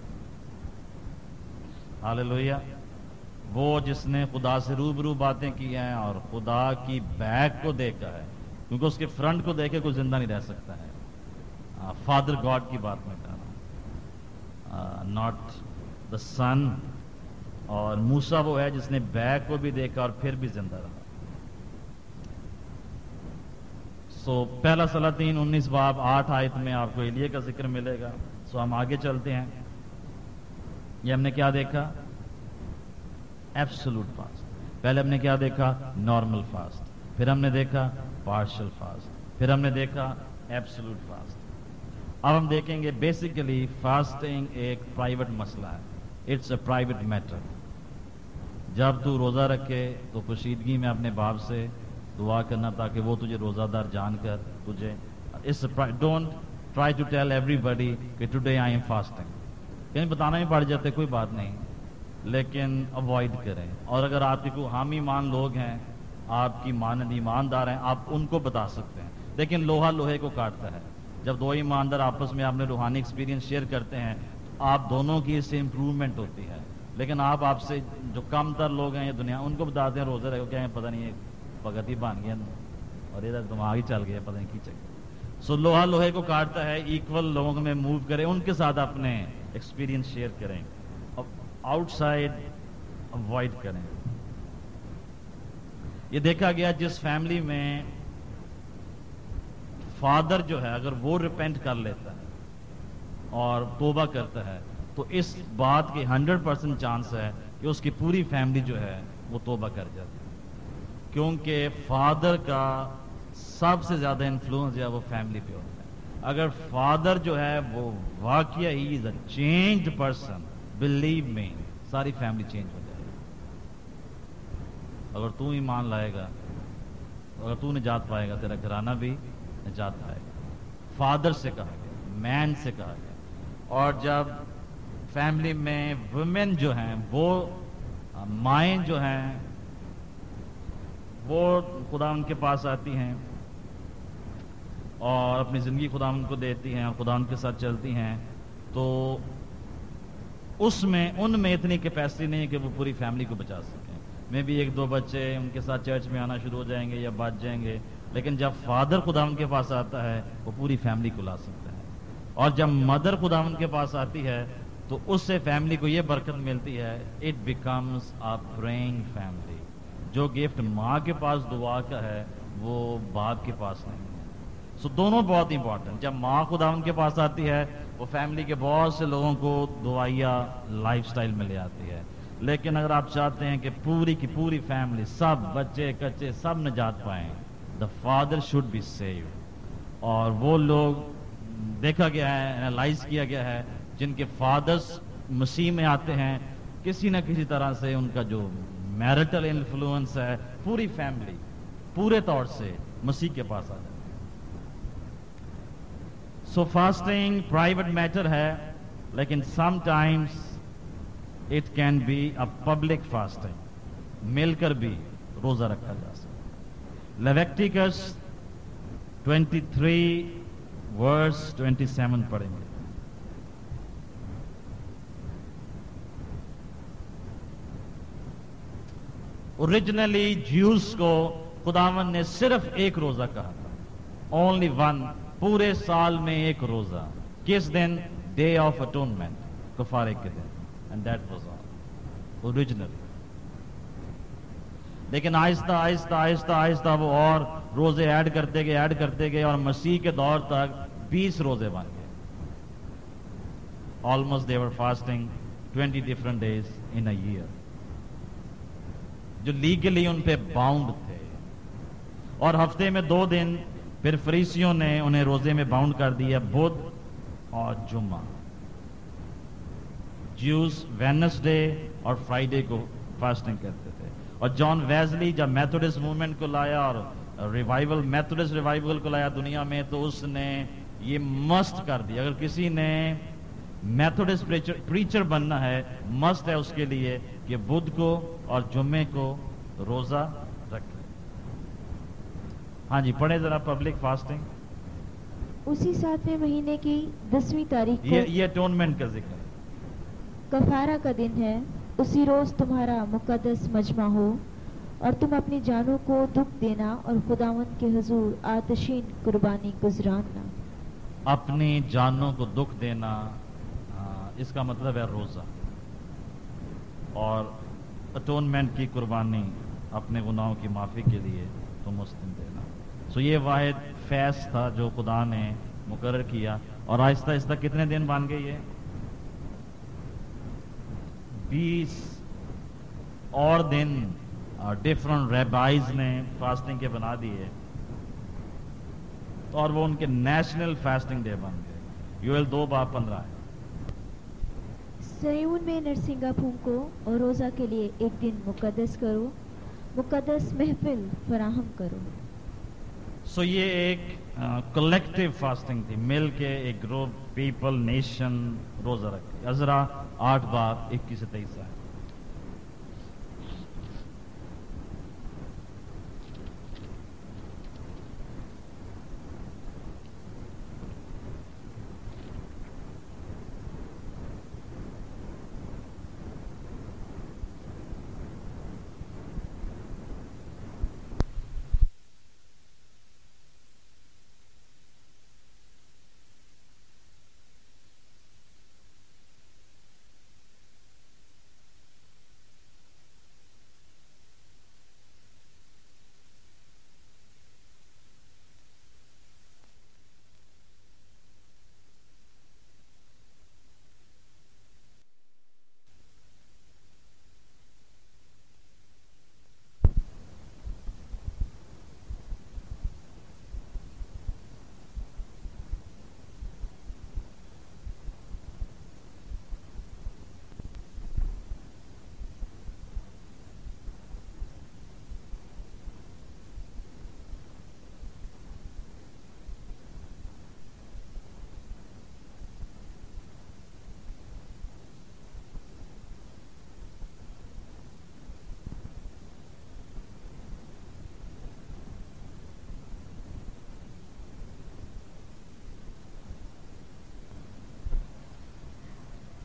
ہاللیلویا. وہ جس نے خدا سے روبرو باتیں کی ہیں اور خدا کی بیک کو دیکھا ہے, کیونکہ اس کے فرنٹ کو دیکھے کوئی زندہ نہیں رہ سکتا ہے. فادر گاڈ کی بات میں کر رہا ہوں, ناٹ دا سن. اور موسیٰ وہ ہے جس نے بیک کو بھی دیکھا اور پھر بھی زندہ رہا. سو پہلا سلاطین انیس باب آٹھ آیت میں آپ کو ایلیہ کا ذکر ملے گا. سو ہم آگے چلتے ہیں. یہ ہم نے کیا دیکھا؟ Absolute fast. پہلے ہم نے کیا دیکھا؟ Normal fast. پھر ہم نے دیکھا پارشل فاسٹ. پھر ہم نے دیکھا ایبسولوٹ فاسٹ. اب ہم دیکھیں گے بیسیکلی فاسٹنگ ایک پرائیویٹ مسئلہ ہے. It's a private matter. جب تو روزہ رکھے تو پوشیدگی میں اپنے باپ سے دعا کرنا تاکہ وہ تجھے روزہ دار جان کر تجھے, don't try to tell everybody کہ ٹوڈے آئی ایم فاسٹنگ. کہیں بتانا بھی پڑ جاتے کوئی بات نہیں, لیکن اوائڈ کریں. اور اگر آپ کے کوئی حامی مان لوگ ہیں, آپ کی مانند ایماندار ہیں, آپ ان کو بتا سکتے ہیں. لیکن لوہا لوہے کو کاٹتا ہے. جب دو ایماندار آپس میں اپنے روحانی ایکسپیرینس شیئر کرتے ہیں, آپ دونوں کی اس سے امپروومنٹ ہوتی ہے. لیکن آپ آپ سے جو کم تر لوگ ہیں یہ دنیا, ان کو بتاتے ہیں روزہ رہے کیا پتہ نہیں ہے پگتی بان گیا اور ادھر دماغ ہی چل گیا, پتہ نہیں کی چل گیا. سو لوہا لوہے کو کاٹتا ہے. ایکول لوگوں میں موو کریں, ان کے ساتھ اپنے ایکسپیرینس شیئر کریں. آؤٹ سائڈ اوائڈ کریں. یہ دیکھا گیا جس فیملی میں فادر جو ہے اگر وہ ریپینٹ کر لیتا ہے اور توبہ کرتا ہے تو اس بات کی ہنڈریڈ پرسینٹ چانس ہے کہ اس کی پوری فیملی جو ہے وہ توبہ کر جاتی ہے. کیونکہ فادر کا سب سے زیادہ انفلوئنس جو ہے وہ فیملی پہ ہوتا ہے. اگر فادر جو ہے وہ واقعہ ہی is a changed person, believe me, ساری فیملی چینج ہو جائے گی. اگر تو ایمان لائے گا, اگر تو نجات پائے گا, تیرا گھرانہ بھی نجات پائے گا. فادر سے کہا گیا, مین سے کہا گیا. اور جب فیملی میں ویمن جو ہیں وہ مائیں جو ہیں وہ خدا ان کے پاس آتی ہیں اور اپنی زندگی خدا ان کو دیتی ہیں اور خدا ان کے ساتھ چلتی ہیں, تو اس میں ان میں اتنی کیپیسٹی نہیں ہے کہ وہ پوری فیملی کو بچا سکیں. میں بھی ایک دو بچے ان کے ساتھ چرچ میں آنا شروع ہو جائیں گے یا بچ جائیں گے, لیکن جب فادر خدا ان کے پاس آتا ہے وہ پوری فیملی کو لا سکتا ہے. اور جب مدر خدا ان کے پاس آتی ہے تو اس سے فیملی کو یہ برکت ملتی ہے, it becomes a praying family. جو گفٹ ماں کے پاس دعا کا ہے وہ باپ کے پاس نہیں ہے. سو دونوں بہت امپورٹنٹ. جب ماں خدا ان کے پاس آتی ہے وہ فیملی کے بہت سے لوگوں کو دعائیا لائف سٹائل میں لے آتی ہے. لیکن اگر آپ چاہتے ہیں کہ پوری کی پوری فیملی, سب بچے کچے سب نجات پائیں, the father should be save. اور وہ لوگ دیکھا گیا ہے, انالائز کیا گیا ہے, جن کے فادرز مسیح میں آتے ہیں کسی نہ کسی طرح سے ان کا جو میرٹل انفلوئنس ہے پوری فیملی پورے طور سے مسیح کے پاس آ جاتی ہے. سو فاسٹنگ پرائیویٹ میٹر ہے, لیکن some times it can be a public fasting. مل کر بھی روزہ رکھا جا سکتا ہے. Leviticus twenty three verse twenty seven پڑھیں گے. اوریجنلی جیوز کو خداوند نے صرف ایک روزہ کہا تھا, اونلی ون, پورے سال میں ایک روزہ. کس دن؟ ڈے آف اٹونمنٹ, کفارے کے دن. And that was all originally. لیکن آہستہ آہستہ آہستہ آہستہ وہ اور روزے ایڈ کرتے گئے ایڈ کرتے گئے اور مسیح کے دور تک بیس روزے بن گئے. Almost they were fasting twenty different days in a year, جو لیگلی ان پہ باؤنڈ تھے. اور ہفتے میں دو دن پھر فریسیوں نے انہیں روزے میں باؤنڈ کر دیا, بدھ اور جمعہ. جیوز وینسڈے اور فرائیڈے کو فاسٹنگ کرتے تھے. اور جان ویزلی جب میتھوڈسٹ موومنٹ کو لایا اور ریوائول میتھوڈسٹ ریوائول کو لایا دنیا میں, تو اس نے یہ مسٹ کر دیا, اگر کسی نے میتھوڈسٹ پریچر بننا ہے مسٹ ہے اس کے لیے کہ بدھ کو اور جمعے کو روزہ رکھے. ہاں جی پڑھیں ذرا پبلک فاسٹنگ. اسی ساتویں مہینے کی دسویں تاریخ کو یہ اٹونمنٹ کا ذکر ہے. کفارہ کا دن ہے. اسی روز تمہارا مقدس مجمع ہو اور تم اپنی جانوں کو دکھ دینا اور خداوند کے حضور آتشین قربانی گزراننا. اپنی جانوں کو دکھ دینا, اس کا مطلب ہے روزہ. اور اٹونمنٹ کی قربانی اپنے گناہوں کی معافی کے لیے تو مسلم دینا. سو یہ واحد فیض تھا جو خدا نے مقرر کیا. اور آہستہ آہستہ کتنے دن بن گئے یہ؟ بیس اور دن ڈفرنٹ ریبائز نے فاسٹنگ کے بنا دیے اور وہ ان کے نیشنل فاسٹنگ ڈے بن گئے. یوئل دو باب پندرہ ہے. سیون میں نرسنگا پھونکو اور روزہ کے لیے ایک دن مقدس کرو, مقدس محفل فراہم کرو. سو so یہ ایک کلیکٹیو فاسٹنگ تھی, مل کے ایک گروپ پیپل نیشن روزہ رکھے. عزرا آٹھ باب اکیس سے تیئیس ہے.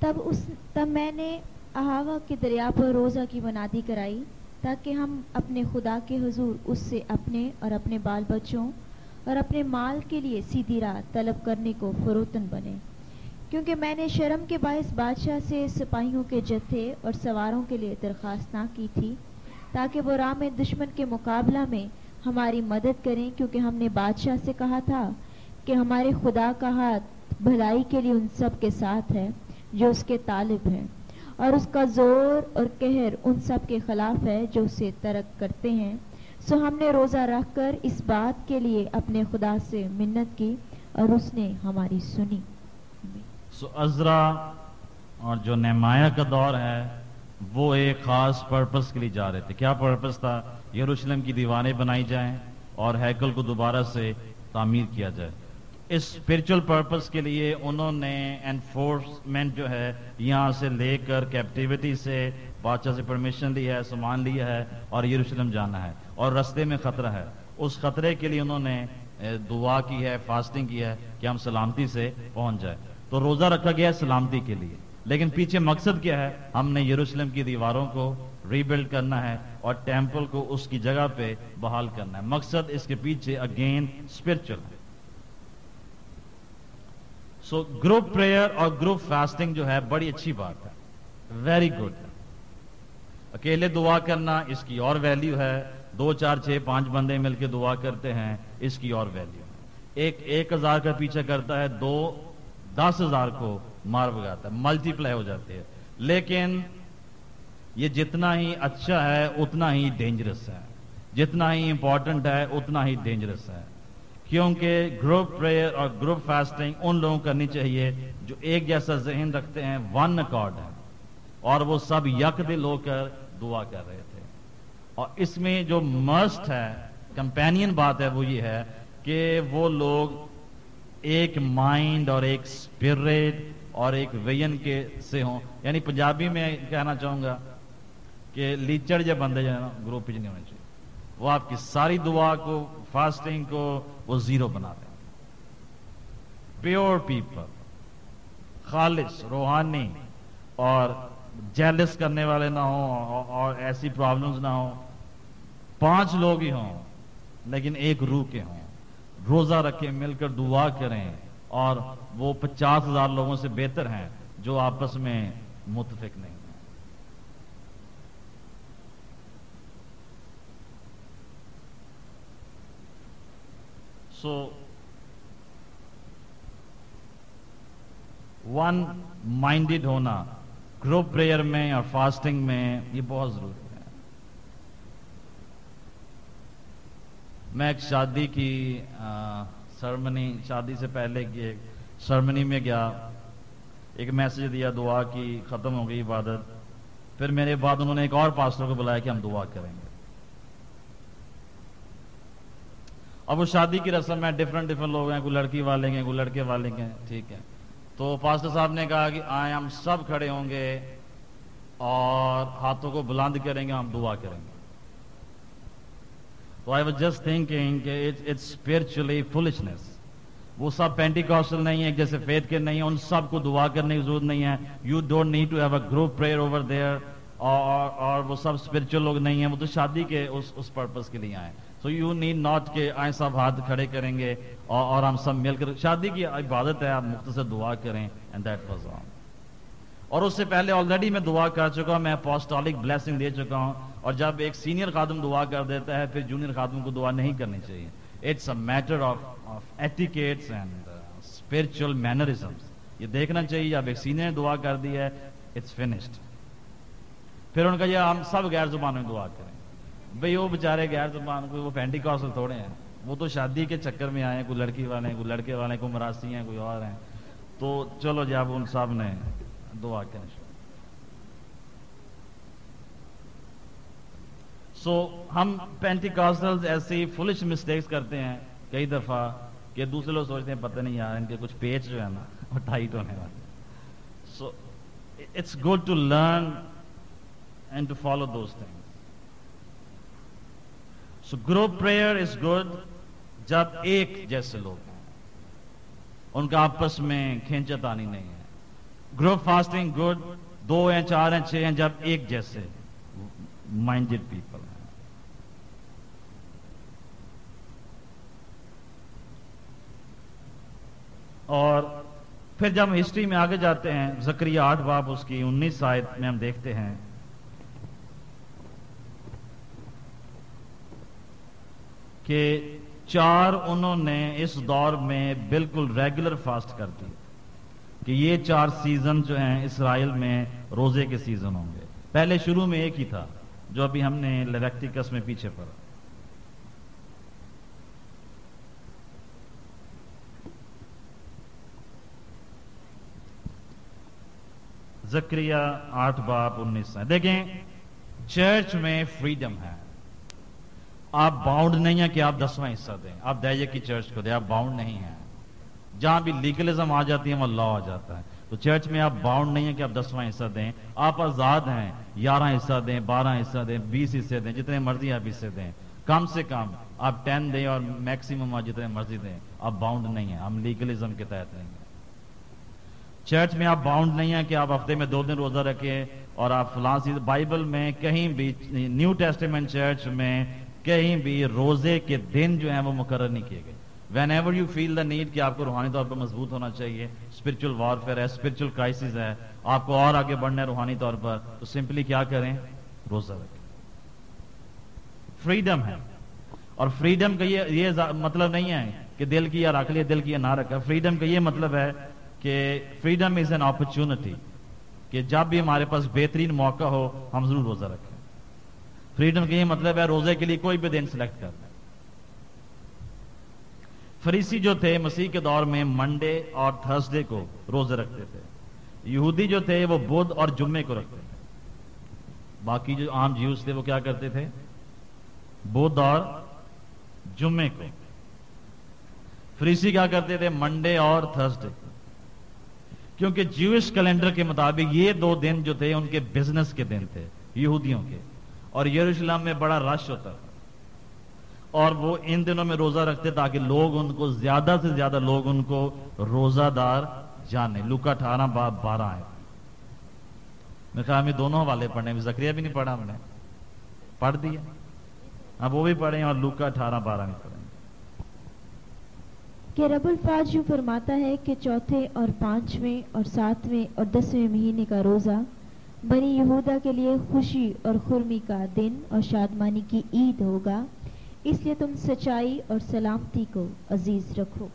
तब उस तब मैंने अहावा के दरिया पर रोज़ा की मनादी कराई ताकि हम अपने खुदा के हुजूर उससे अपने और अपने बाल बच्चों और अपने माल के लिए सीधी राह तलब करने को फरोतन बने, क्योंकि मैंने शर्म के बायस बादशाह से सिपाहियों के जत्थे और सवारों के लिए दरख्वास्त ना की थी ताकि वो राह में दुश्मन के मुकाबला में हमारी मदद करें, क्योंकि हमने बादशाह से कहा था कि हमारे खुदा का हाथ भलाई के लिए उन सब के साथ है जो उसके तालिब हैं, और उसका जोर और कहर उन सब के खिलाफ है जो उसे तरक करते हैं। सो हमने रोज़ा रख कर इस बात के लिए अपने खुदा से मिन्नत की और उसने हमारी सुनी। सो अज़रा और जो नेमाया का दौर है वो एक खास पर्पस के लिए जा रहे थे। क्या पर्पस था? यरूशलेम की दीवारें बनाई जाएं और हैकल को दोबारा से तामीर किया जाए। इस स्पिरिचुअल पर्पस के लिए उन्होंने एनफोर्समेंट जो है यहाँ से लेकर कैप्टिविटी से बादशाह से परमिशन ली है, सामान लिया है और यरूशलेम जाना है, और रास्ते में खतरा है। उस खतरे के लिए उन्होंने दुआ की है, फास्टिंग की है कि हम सलामती से पहुंच जाए। तो रोजा रखा गया है सलामती के लिए, लेकिन पीछे मकसद क्या है? हमने यरूशलेम की दीवारों को रीबिल्ड करना है और टेम्पल को उसकी जगह पे बहाल करना है। मकसद इसके पीछे अगेन स्पिरिचुअल है। सो ग्रुप प्रेयर और ग्रुप फास्टिंग जो है बड़ी अच्छी बात है, वेरी गुड है। अकेले दुआ करना इसकी और वैल्यू है, दो चार छह पांच बंदे मिलकर दुआ करते हैं इसकी और वैल्यू है। एक एक हजार का पीछा करता है, दो दस हजार को मार भगाता है, मल्टीप्लाई हो जाती है। लेकिन ये जितना ही अच्छा है उतना ही डेंजरस है, जितना ही इंपॉर्टेंट है उतना ही डेंजरस है, क्योंकि ग्रुप प्रेयर और ग्रुप फास्टिंग उन लोगों को करनी चाहिए जो एक जैसा जहन रखते हैं, वन अकॉर्ड है, और वो सब यकदिल होकर दुआ कर रहे थे। और इसमें जो मस्ट है, कंपेनियन बात है, वो ये है कि वो लोग एक माइंड और एक स्पिरिट और एक विजन के से हों। यानी पंजाबी में कहना चाहूंगा कि लीचड़ जे बंदे जो है ना ग्रुप नहीं होने चाहिए, वो आपकी सारी दुआ को, फास्टिंग को वो जीरो बना दें। प्योर पीपल, खालिस, रूहानी और जेलस करने वाले ना हो और, और ऐसी प्रॉब्लम्स ना हो। पांच लोग ही हों लेकिन एक रूह के हों, रोजा रखें, मिलकर दुआ करें, और वो पचास हजार लोगों से बेहतर हैं जो आपस में मुत्तफिक नहीं है। सो वन माइंडेड होना ग्रुप प्रेयर में और फास्टिंग में ये बहुत जरूरी है। मैं एक शादी की सरमनी, शादी से पहले की एक सरमनी में गया, एक मैसेज दिया, दुआ की, खत्म हो गई इबादत। फिर मेरे बाद उन्होंने एक और पास्टर को बुलाया कि हम दुआ करेंगे। अब वो शादी की रस्म है, डिफरेंट डिफरेंट लोग हैं, कोई लड़की वाले हैं, कोई लड़के वाले हैं, ठीक है। तो पास्टर साहब ने कहा कि आए हम सब खड़े होंगे और हाथों को बुलंद करेंगे, हम दुआ करेंगे। तो आई वाज जस्ट थिंकिंग कि इट्स इट्स स्पिरिचुअली फुलिशनेस। वो सब पेंटिकॉस्टल नहीं है, जैसे फेथ के नहीं है, उन सब को दुआ करने की जरूरत नहीं है। You don't need to have a group prayer over there, और और वो सब स्पिरिचुअल लोग नहीं है, वो तो शादी के उस उस पर्पस के लिए आए। सो यू नीड नॉट के आए सब हाथ खड़े करेंगे और, और हम सब मिलकर, शादी की इबादत है, आप मुख्तसर दुआ करें, एंड दैट वाज ऑल। और उससे पहले ऑलरेडी मैं दुआ कर चुका हूं, मैं अपोस्टोलिक ब्लेसिंग दे चुका हूं। और जब एक सीनियर खादम दुआ कर देता है, फिर जूनियर खादम को दुआ नहीं करनी चाहिए। It's a matter of of etiquettes and spiritual mannerisms. ये देखना चाहिए, जब एक सीनियर ने दुआ कर दी है, इट्स फिनिश्ड। फिर उनका ये हम सब गैर जुबान में दुआ करें। भाई वो बेचारे गैर जुबान, कोई वो पेंटिकॉस्टल थोड़े हैं, वो तो शादी के चक्कर में आए हैं, कोई लड़की वाले हैं, कोई लड़के वाले हैं, कोई मरासी हैं, कोई और हैं। तो चलो जब उन सब ने दुआ करें। सो so, हम पेंटिकॉस्टल्स ऐसी फुलिश मिस्टेक्स करते हैं कई दफा कि दूसरे लोग सोचते हैं पता नहीं यार इनके कुछ पेच जो है ना वो टाइट होने वाले। So it's good to learn and to follow those things. So group prayer is good जब एक जैसे लोग हैं, उनका आपस में खींचतानी नहीं है। ग्रुप फास्टिंग गुड, दो हैं, चार हैं, छह हैं, जब एक जैसे माइंडेड पीपल हैं। और फिर जब हम हिस्ट्री में आगे जाते हैं, ज़करिया आठ बाब उसकी उन्नीस आयत में हम देखते हैं कि चार उन्होंने इस दौर में बिल्कुल रेगुलर फास्ट कर दी कि ये चार सीजन जो हैं इसराइल में रोजे के सीजन होंगे। पहले शुरू में एक ही था जो अभी हमने लेविटिकस में पीछे पढ़ा। ज़करिया आठ बाब उन्नीस है। देखें, चर्च में फ्रीडम है, आप बाउंड नहीं है कि आप दसवां हिस्सा दें, आप दैये की चर्च को दें, आप बाउंड नहीं है। जहां भी लीगलिज्म आ जाती है वहां लॉ आ जाता है। तो चर्च में आप बाउंड नहीं है कि आप दसवां हिस्सा दें, आप आजाद हैं, ग्यारह हिस्सा दें, बारह हिस्सा दें, बीस हिस्से दें, जितने मर्जी आप हिस्से दें, कम से कम आप टेन दें और मैक्सिमम आप जितने मर्जी दें, आप बाउंड नहीं है। हम लीगलिज्म के तहत नहीं है। चर्च में आप बाउंड नहीं है कि आप हफ्ते में दो दिन रोजा रखें और आप फलां चीज। बाइबल में कहीं भी, न्यू टेस्टामेंट चर्च में कहीं भी रोजे के दिन जो है वो मुकर्रर नहीं किए गए। Whenever you feel the need कि आपको रूहानी तौर पर मजबूत होना चाहिए, स्पिरिचुअल वॉरफेयर है, स्पिरिचुअल क्राइसिस है, आपको और आगे बढ़ना है रूहानी तौर पर, तो सिंपली क्या करें, रोजा रखें। फ्रीडम है। और फ्रीडम का ये ये मतलब नहीं है कि दिल की या रख लिया, दिल की या ना रखा। फ्रीडम का ये मतलब है कि फ्रीडम इज एन अपॉर्चुनिटी, कि जब भी हमारे पास बेहतरीन मौका हो हम जरूर रोजा रखें। फ्रीडम का ये मतलब है रोजे के लिए कोई भी दिन सिलेक्ट करना। फरीसी जो थे मसीह के दौर में मंडे और थर्सडे को रोजे रखते थे। यहूदी जो थे वो बुध और जुम्मे को रखते थे। बाकी जो आम ज्यूस थे वो क्या करते थे, बुध और जुम्मे को। फरीसी क्या करते थे, मंडे और थर्सडे। क्योंकि ज्यूइश कैलेंडर के मुताबिक ये दो दिन जो थे उनके बिजनेस के दिन थे यहूदियों के, और यरूशलेम में बड़ा रश होता था और वो इन दिनों में रोजा रखते ताकि लोग उनको, ज्यादा से ज्यादा लोग उनको रोजादार जाने। लूका अठारह बाब बारह है। मैं कहा हमें दोनों हवाले पढ़ने में, ज़करिया भी नहीं पढ़ा, हमने पढ़ दिया, अब वो भी पढ़े और लूका अठारह बारह में पढ़ेंगे। कि रबुल फाज यूं फरमाता है कि चौथे और पांचवें और सातवें और दसवें महीने का रोजा बनी यहूदा के लिए खुशी और खुर्मी का दिन और शादमानी की ईद होगा, इसलिए तुम सच्चाई और सलामती को अजीज रखो।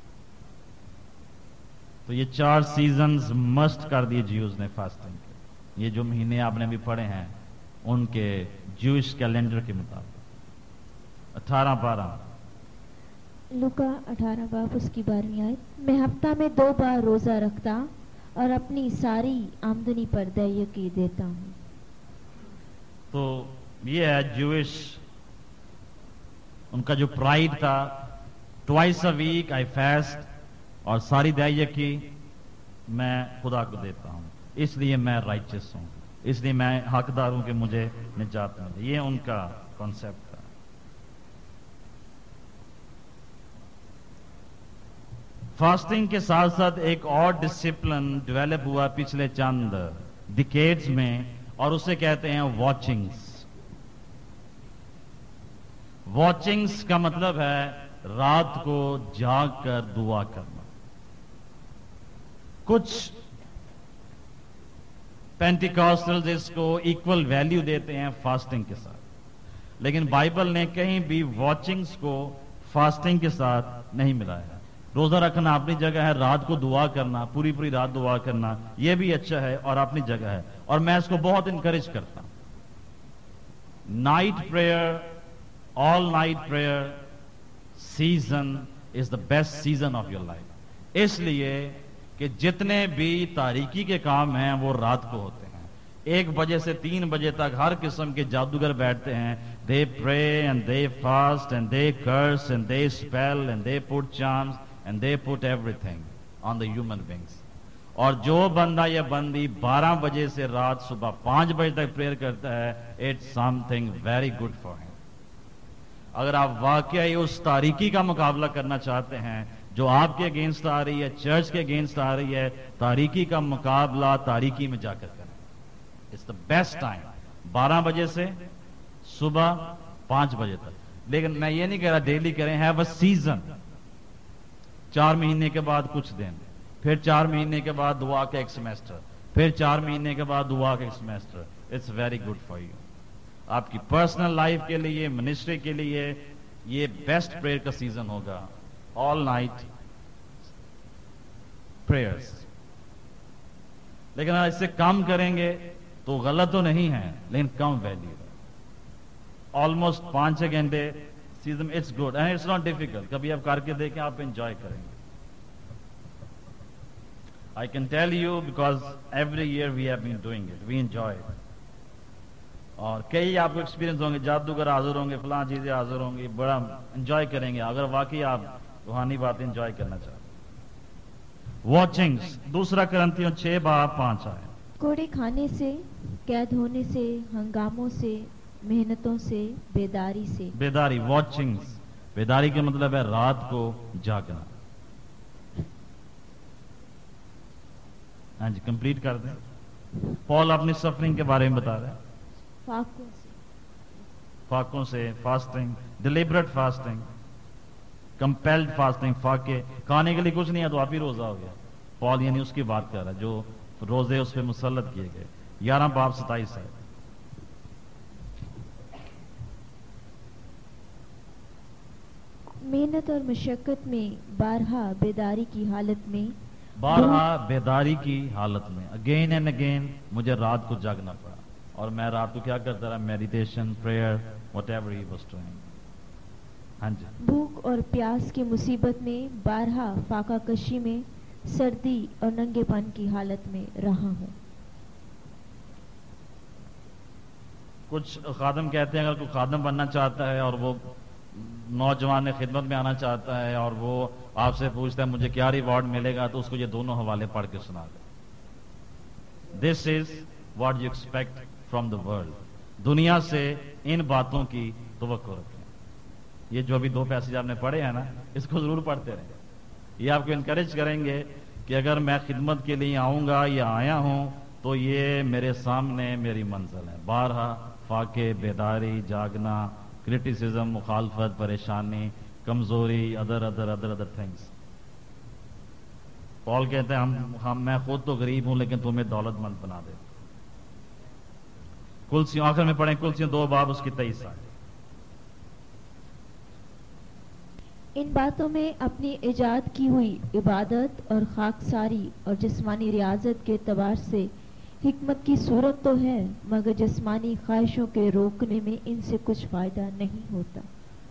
तो ये चार सीजन्स मस्ट कर दिए ज्यूज ने फास्टिंग के। ये जो महीने आपने भी पढ़े हैं उनके ज्यूइश कैलेंडर के मुताबिक। अठारह बारह लुका अठारह बाब उसकी बारहवीं आयत। मैं हफ्ता में दो बार रोजा रखता और अपनी सारी आमदनी पर दया की देता हूँ। तो ये है ज्यूइश, उनका जो प्राइड था, twice a week I fast, और सारी दया की मैं खुदा को देता हूं, इसलिए मैं राइचियस हूं, इसलिए मैं हकदार हूं कि मुझे निजात मिले। ये उनका कॉन्सेप्ट था। फास्टिंग के साथ साथ एक और डिसिप्लिन डेवलप हुआ पिछले चंद डिकेड्स में, और उसे कहते हैं वॉचिंग्स। वॉचिंग्स का मतलब है रात को जाग कर दुआ करना। कुछ पेंटिकॉस्टल्स इसको इक्वल वैल्यू देते हैं फास्टिंग के साथ, लेकिन बाइबल ने कहीं भी वॉचिंग्स को फास्टिंग के साथ नहीं मिलाया। रोजा रखना अपनी जगह है, रात को दुआ करना, पूरी पूरी रात दुआ करना, यह भी अच्छा है और अपनी जगह है, और मैं इसको बहुत इंकरेज करता हूं। Night prayer, all night prayer season is the best season of your life, इसलिए कि जितने भी तारीकी के काम हैं वो रात को होते हैं। एक बजे से तीन बजे तक हर किस्म के जादूगर बैठते हैं। They pray and they fast and they curse and they spell and they put charms and they put everything on the human beings. और जो बंदा या बंदी बारह बजे से रात सुबह पांच बजे तक प्रेयर करता है, it's something very good for him. अगर आप वाकई उस तारीकी का मुकाबला करना चाहते हैं جو آپ کے اگینسٹ آ رہی ہے، چرچ کے اگینسٹ آ رہی ہے، تاریکی کا مقابلہ تاریکی میں جا کر کریں. اٹس دا بیسٹ ٹائم، بارہ بجے سے صبح پانچ بجے تک. لیکن میں یہ نہیں کہہ رہا ڈیلی کریں، ہیو اے سیزن. چار مہینے کے بعد کچھ دن، پھر چار مہینے کے بعد دعا کا ایک سیمیسٹر، پھر چار مہینے کے بعد دعا کا ایک semester. It's very good for you. آپ کی پرسنل لائف کے لیے، منسٹری کے لیے یہ بیسٹ پریئر کا سیزن ہوگا. All night prayers. لیکن اگر اس سے کم کریں گے تو غلط تو نہیں ہے، لیکن کم ویلیو ہے. آلموسٹ پانچ چھ گھنٹے season, it's good and it's not difficult. کبھی آپ کر کے دیکھیں، آپ انجوائے کریں گے. I can tell you because every year we have been doing it. We enjoy it. اور کئی آپ کو ایکسپیرینس ہوں گے، جادوگر حاضر ہوں گے، فلاں چیزیں حاضر ہوں گی، بڑا انجوائے کریں گے اگر واقعی آپ روحانی باتیں انجوائے کرنا چاہتے ہیں. واچنگز، دوسرا کرنتھیوں چھ باب پانچ آئے. کوڑے کھانے سے، قید ہونے سے، ہنگاموں سے، محنتوں سے، بیداری سے. بیداری، واچنگز. بیداری کا مطلب ہے رات کو جاگنا. ہاں جی، کمپلیٹ کر دیں. پال اپنی سفرنگ کے بارے میں بتا رہے ہیں. فاقوں سے، فاقوں سے، fasting, deliberate fasting, compelled fasting. فاقے کھانے کے لیے کچھ نہیں ہے تو آپ ہی روزہ ہو گیا. پال یعنی اس کی بات کر رہا ہے جو روزے اس پہ مسلط کیے گئے. گیارہ باب ستائیس ہے. محنت اور مشقت میں، بارہا بیداری کی حالت میں، بارہا بیداری کی حالت میں. اگین اینڈ اگین مجھے رات کو جاگنا پڑا، اور میں رات کو کیا کرتا رہا؟ Meditation, prayer, whatever he was doing. ہاں جی. بھوک اور پیاس کی مصیبت میں، بارہا فاقہ کشی میں، سردی اور ننگے پن کی حالت میں رہا ہوں. کچھ خادم کہتے ہیں اگر کوئی خادم بننا چاہتا ہے اور وہ نوجوان خدمت میں آنا چاہتا ہے اور وہ آپ سے پوچھتا ہے مجھے کیا ریوارڈ ملے گا، تو اس کو یہ دونوں حوالے پڑھ کے سنا دیں. This is what you expect from the world. دنیا سے ان باتوں کی توقع رکھیں. یہ جو ابھی دو پیسے آپ نے پڑھے ہیں نا، اس کو ضرور پڑھتے رہیں. یہ آپ کو انکریج کریں گے کہ اگر میں خدمت کے لیے آؤں گا یا آیا ہوں تو یہ میرے سامنے میری منزل ہے. بارہا فاقے، بیداری، جاگنا، کرٹیسزم، مخالفت، پریشانی، کمزوری، other other other other things. Paul کہتے ہیں ہم, ہم میں خود تو غریب ہوں لیکن تمہیں دولت مند بنا دے. کلسیوں، آخر میں پڑھیں کلسیوں دو باب اس کی تیئیس آئے. ان باتوں میں اپنی ایجاد کی ہوئی عبادت اور خاکساری اور جسمانی ریاضت کے اعتبار سے حکمت کی صورت تو ہے، مگر جسمانی خواہشوں کے روکنے میں ان سے کچھ فائدہ نہیں ہوتا.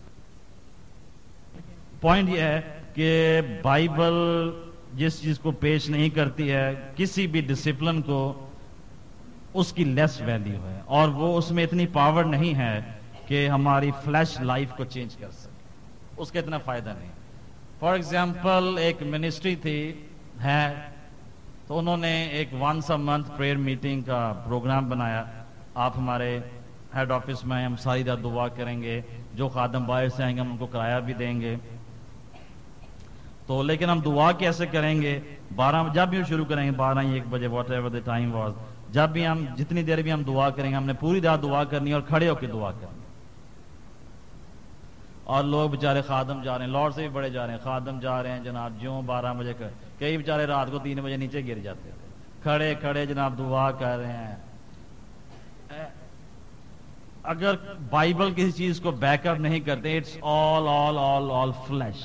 پوائنٹ یہ ہے کہ بائبل جس چیز کو پیش نہیں کرتی ہے کسی بھی ڈسپلن کو، اس کی لیس ویلیو ہے، اور وہ اس میں اتنی پاور نہیں ہے کہ ہماری فلیش لائف کو چینج کر سکے. اس کا اتنا فائدہ نہیں. فار ایگزامپل ایک منسٹری تھی ہے تو انہوں نے ایک once a month prayer meeting کا پروگرام بنایا. آپ ہمارے ہیڈ آفس میں ہم ساری رات دعا کریں گے، جو خادم باہر سے آئیں گے ہم ان کو کرایہ بھی دیں گے. تو لیکن ہم دعا کیسے کریں گے؟ بارہ جب بھی ہم شروع کریں گے، بارہ ایک بجے whatever the time was, جب بھی ہم جتنی دیر بھی ہم دعا کریں گے ہم نے پوری رات دعا کرنی ہے اور کھڑے ہو کے دعا کرنی. اور لوگ بےچارے خادم جا رہے ہیں، لارڈ سے بھی بڑے جا رہے ہیں، خادم جا رہے ہیں جناب جیوں بارہ بجے کر، کئی بےچارے رات کو تین بجے نیچے گر جاتے ہیں، کھڑے کھڑے جناب دعا کر رہے ہیں. اگر بائبل کسی چیز کو بیک اپ نہیں کرتے، it's all all all all flash.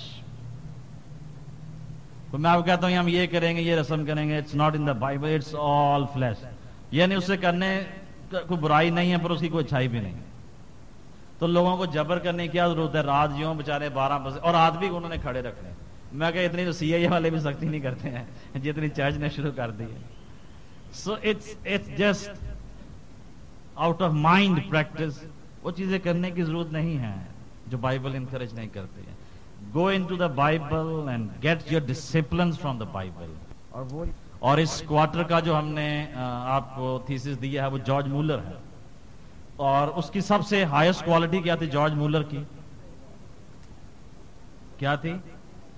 تو میں آپ کو کہتا ہوں ہم یہ کریں گے، یہ رسم کریں گے، it's not in the Bible, it's all flesh. یعنی اس سے کرنے کوئی برائی نہیں ہے پر اس کی کوئی اچھائی بھی نہیں. تو لوگوں کو جبر کرنے کی کیا ضرورت ہے؟ رات یوں بےچارے بارہ بجے، اور رات بھی انہوں نے کھڑے رکھنے. میں کہ اتنی تو سی اے والے بھی سختی نہیں کرتے ہیں جتنی چرچ نے شروع کر دی ہے. So it's it's just out of mind practice. وہ چیزیں کرنے کی ضرورت نہیں ہے جو بائبل انکریج نہیں کرتی ہے. Go into the Bible and get your disciplines from the Bible. اور وہ اور اس کوارٹر کا جو ہم نے آپ کو تھیسس دیا ہے وہ جارج مولر ہے، اور اس کی سب سے ہائیسٹ کوالٹی کیا تھی جارج مولر کی؟ کیا تھی؟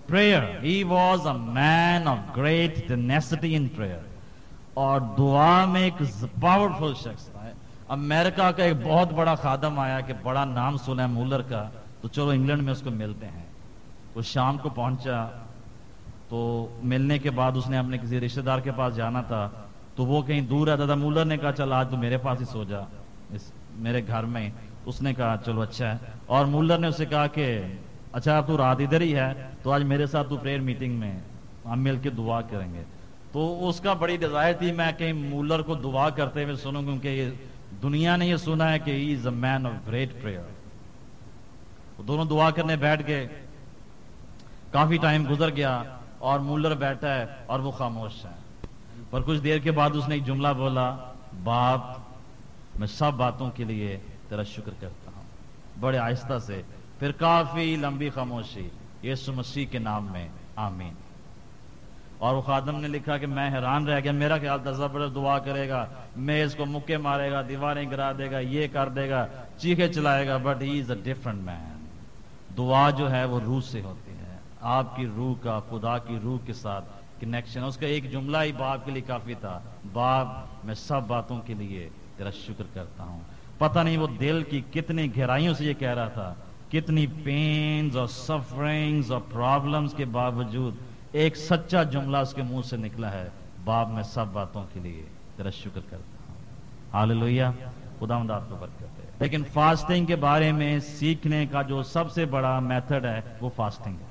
prayer. He was a man of great tenacity in prayer. اور دعا میں ایک پاورفل شخص تھا. امریکہ کا ایک بہت بڑا خادم آیا کہ بڑا نام سنا ہے مولر کا, تو چلو انگلینڈ میں اس کو ملتے ہیں. وہ شام کو پہنچا تو ملنے کے بعد اس نے اپنے کسی رشتہ دار کے پاس جانا تھا, تو وہ کہیں دور رہتا تھا. مولر نے کہا چل آج تو میرے پاس ہی سو جا, اس میرے گھر میں. اس نے کہا چلو اچھا ہے. اور مولر نے اسے کہا کہ اچھا اب تو رات ادھر ہی ہے تو آج میرے ساتھ تو پریئر میٹنگ میں ہم مل کے دعا کریں گے. تو اس کا بڑی ڈیزائر تھی میں کہیں مولر کو دعا کرتے ہوئے سنوں, کیونکہ یہ دنیا نے یہ سنا ہے کہ he is a man of great prayer. وہ دونوں دعا کرنے بیٹھ گئے. کافی ٹائم گزر گیا اور مولر بیٹھا ہے اور وہ خاموش ہے. پر کچھ دیر کے بعد اس نے ایک جملہ بولا, باپ میں سب باتوں کے لیے تیرا شکر کرتا ہوں, بڑے آہستہ سے. پھر کافی لمبی خاموشی. یسوع مسیح کے نام میں آمین. اور وہ خادم نے لکھا کہ میں حیران رہ گیا. میرا خیال تھا زبردست دعا کرے گا, میز کو مکے مارے گا, دیواریں گرا دے گا, یہ کر دے گا, چیخے چلائے گا. But he is a different مین. دعا جو ہے وہ روح سے ہوتی ہے. آپ کی روح کا خدا کی روح کے ساتھ کنیکشن. اس کا ایک جملہ ہی باپ کے لیے کافی تھا, باپ میں سب باتوں کے لیے تیرا شکر کرتا ہوں. پتہ نہیں وہ دل کی کتنی گہرائیوں سے یہ کہہ رہا تھا, کتنی پینز اور سفرنگز اور پرابلمز کے باوجود ایک سچا جملہ اس کے منہ سے نکلا ہے, باپ میں سب باتوں کے لیے تیرا شکر کرتا ہوں. ہاللیلویہ. خداوند آپ کو برکت ہے. لیکن فاسٹنگ کے بارے میں سیکھنے کا جو سب سے بڑا میتھڈ ہے وہ فاسٹنگ ہے.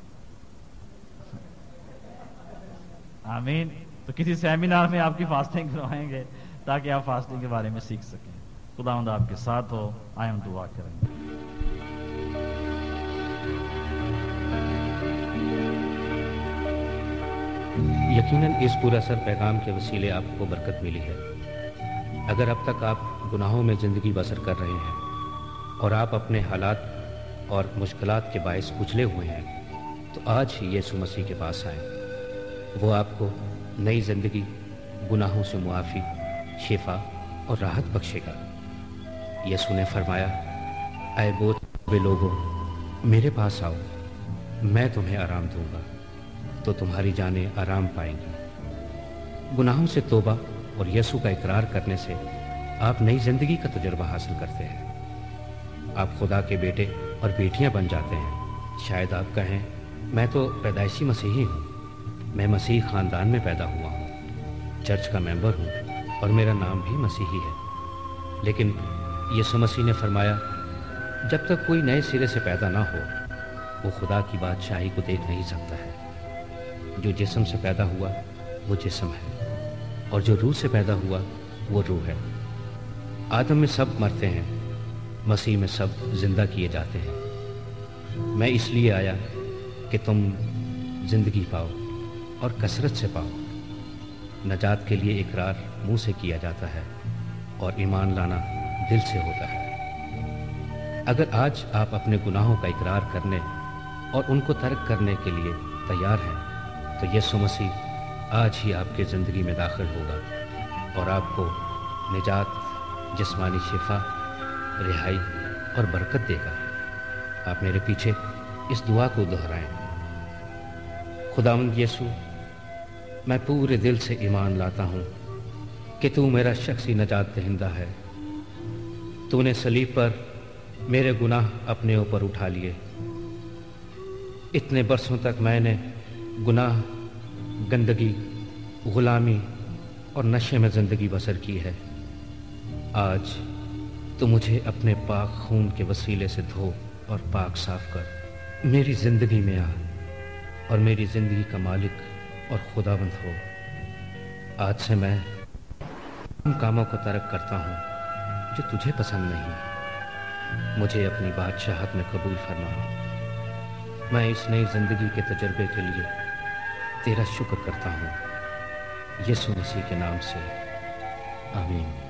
آمین. تو کسی سیمینار میں آپ کی فاسٹنگ کروائیں گے تاکہ آپ فاسٹنگ کے بارے میں سیکھ سکیں. خداوند آپ کے ساتھ ہو. آئے ہم دعا کریں گے. یقیناً اس پورا سر پیغام کے وسیلے آپ کو برکت ملی ہے. اگر اب تک آپ گناہوں میں زندگی بسر کر رہے ہیں اور آپ اپنے حالات اور مشکلات کے باعث کچلے ہوئے ہیں, تو آج ہی یسوع مسیح کے پاس آئیں. وہ آپ کو نئی زندگی, گناہوں سے معافی, شفا اور راحت بخشے گا. یسوع نے فرمایا, اے بوجھ ہوئے لوگوں میرے پاس آؤ, میں تمہیں آرام دوں گا. تو تمہاری جانیں آرام پائیں گی. گناہوں سے توبہ اور یسوع کا اقرار کرنے سے آپ نئی زندگی کا تجربہ حاصل کرتے ہیں. آپ خدا کے بیٹے اور بیٹیاں بن جاتے ہیں. شاید آپ کہیں میں تو پیدائشی مسیحی ہوں, میں مسیح خاندان میں پیدا ہوا ہوں, چرچ کا ممبر ہوں اور میرا نام بھی مسیحی ہے. لیکن یسوع مسیح نے فرمایا, جب تک کوئی نئے سرے سے پیدا نہ ہو وہ خدا کی بادشاہی کو دیکھ نہیں سکتا ہے. جو جسم سے پیدا ہوا وہ جسم ہے, اور جو روح سے پیدا ہوا وہ روح ہے. آدم میں سب مرتے ہیں, مسیح میں سب زندہ کیے جاتے ہیں. میں اس لیے آیا کہ تم زندگی پاؤ اور کثرت سے پاؤ. نجات کے لیے اقرار منہ سے کیا جاتا ہے اور ایمان لانا دل سے ہوتا ہے. اگر آج آپ اپنے گناہوں کا اقرار کرنے اور ان کو ترک کرنے کے لیے تیار ہیں تو یسوع مسیح آج ہی آپ کی زندگی میں داخل ہوگا اور آپ کو نجات, جسمانی شفا, رہائی اور برکت دے گا. آپ میرے پیچھے اس دعا کو دہرائیں. خداوند یسوع, میں پورے دل سے ایمان لاتا ہوں کہ تو میرا شخصی نجات دہندہ ہے. تو نے صلیب پر میرے گناہ اپنے اوپر اٹھا لیے. اتنے برسوں تک میں نے گناہ, گندگی, غلامی اور نشے میں زندگی بسر کی ہے. آج تو مجھے اپنے پاک خون کے وسیلے سے دھو اور پاک صاف کر. میری زندگی میں آ اور میری زندگی کا مالک اور خداوند ہو. آج سے میں ان کاموں کو ترک کرتا ہوں جو تجھے پسند نہیں. مجھے اپنی بادشاہت میں قبول فرما. میں اس نئی زندگی کے تجربے کے لیے تیرا شکر کرتا ہوں. یسوع مسیح کے نام سے آمین.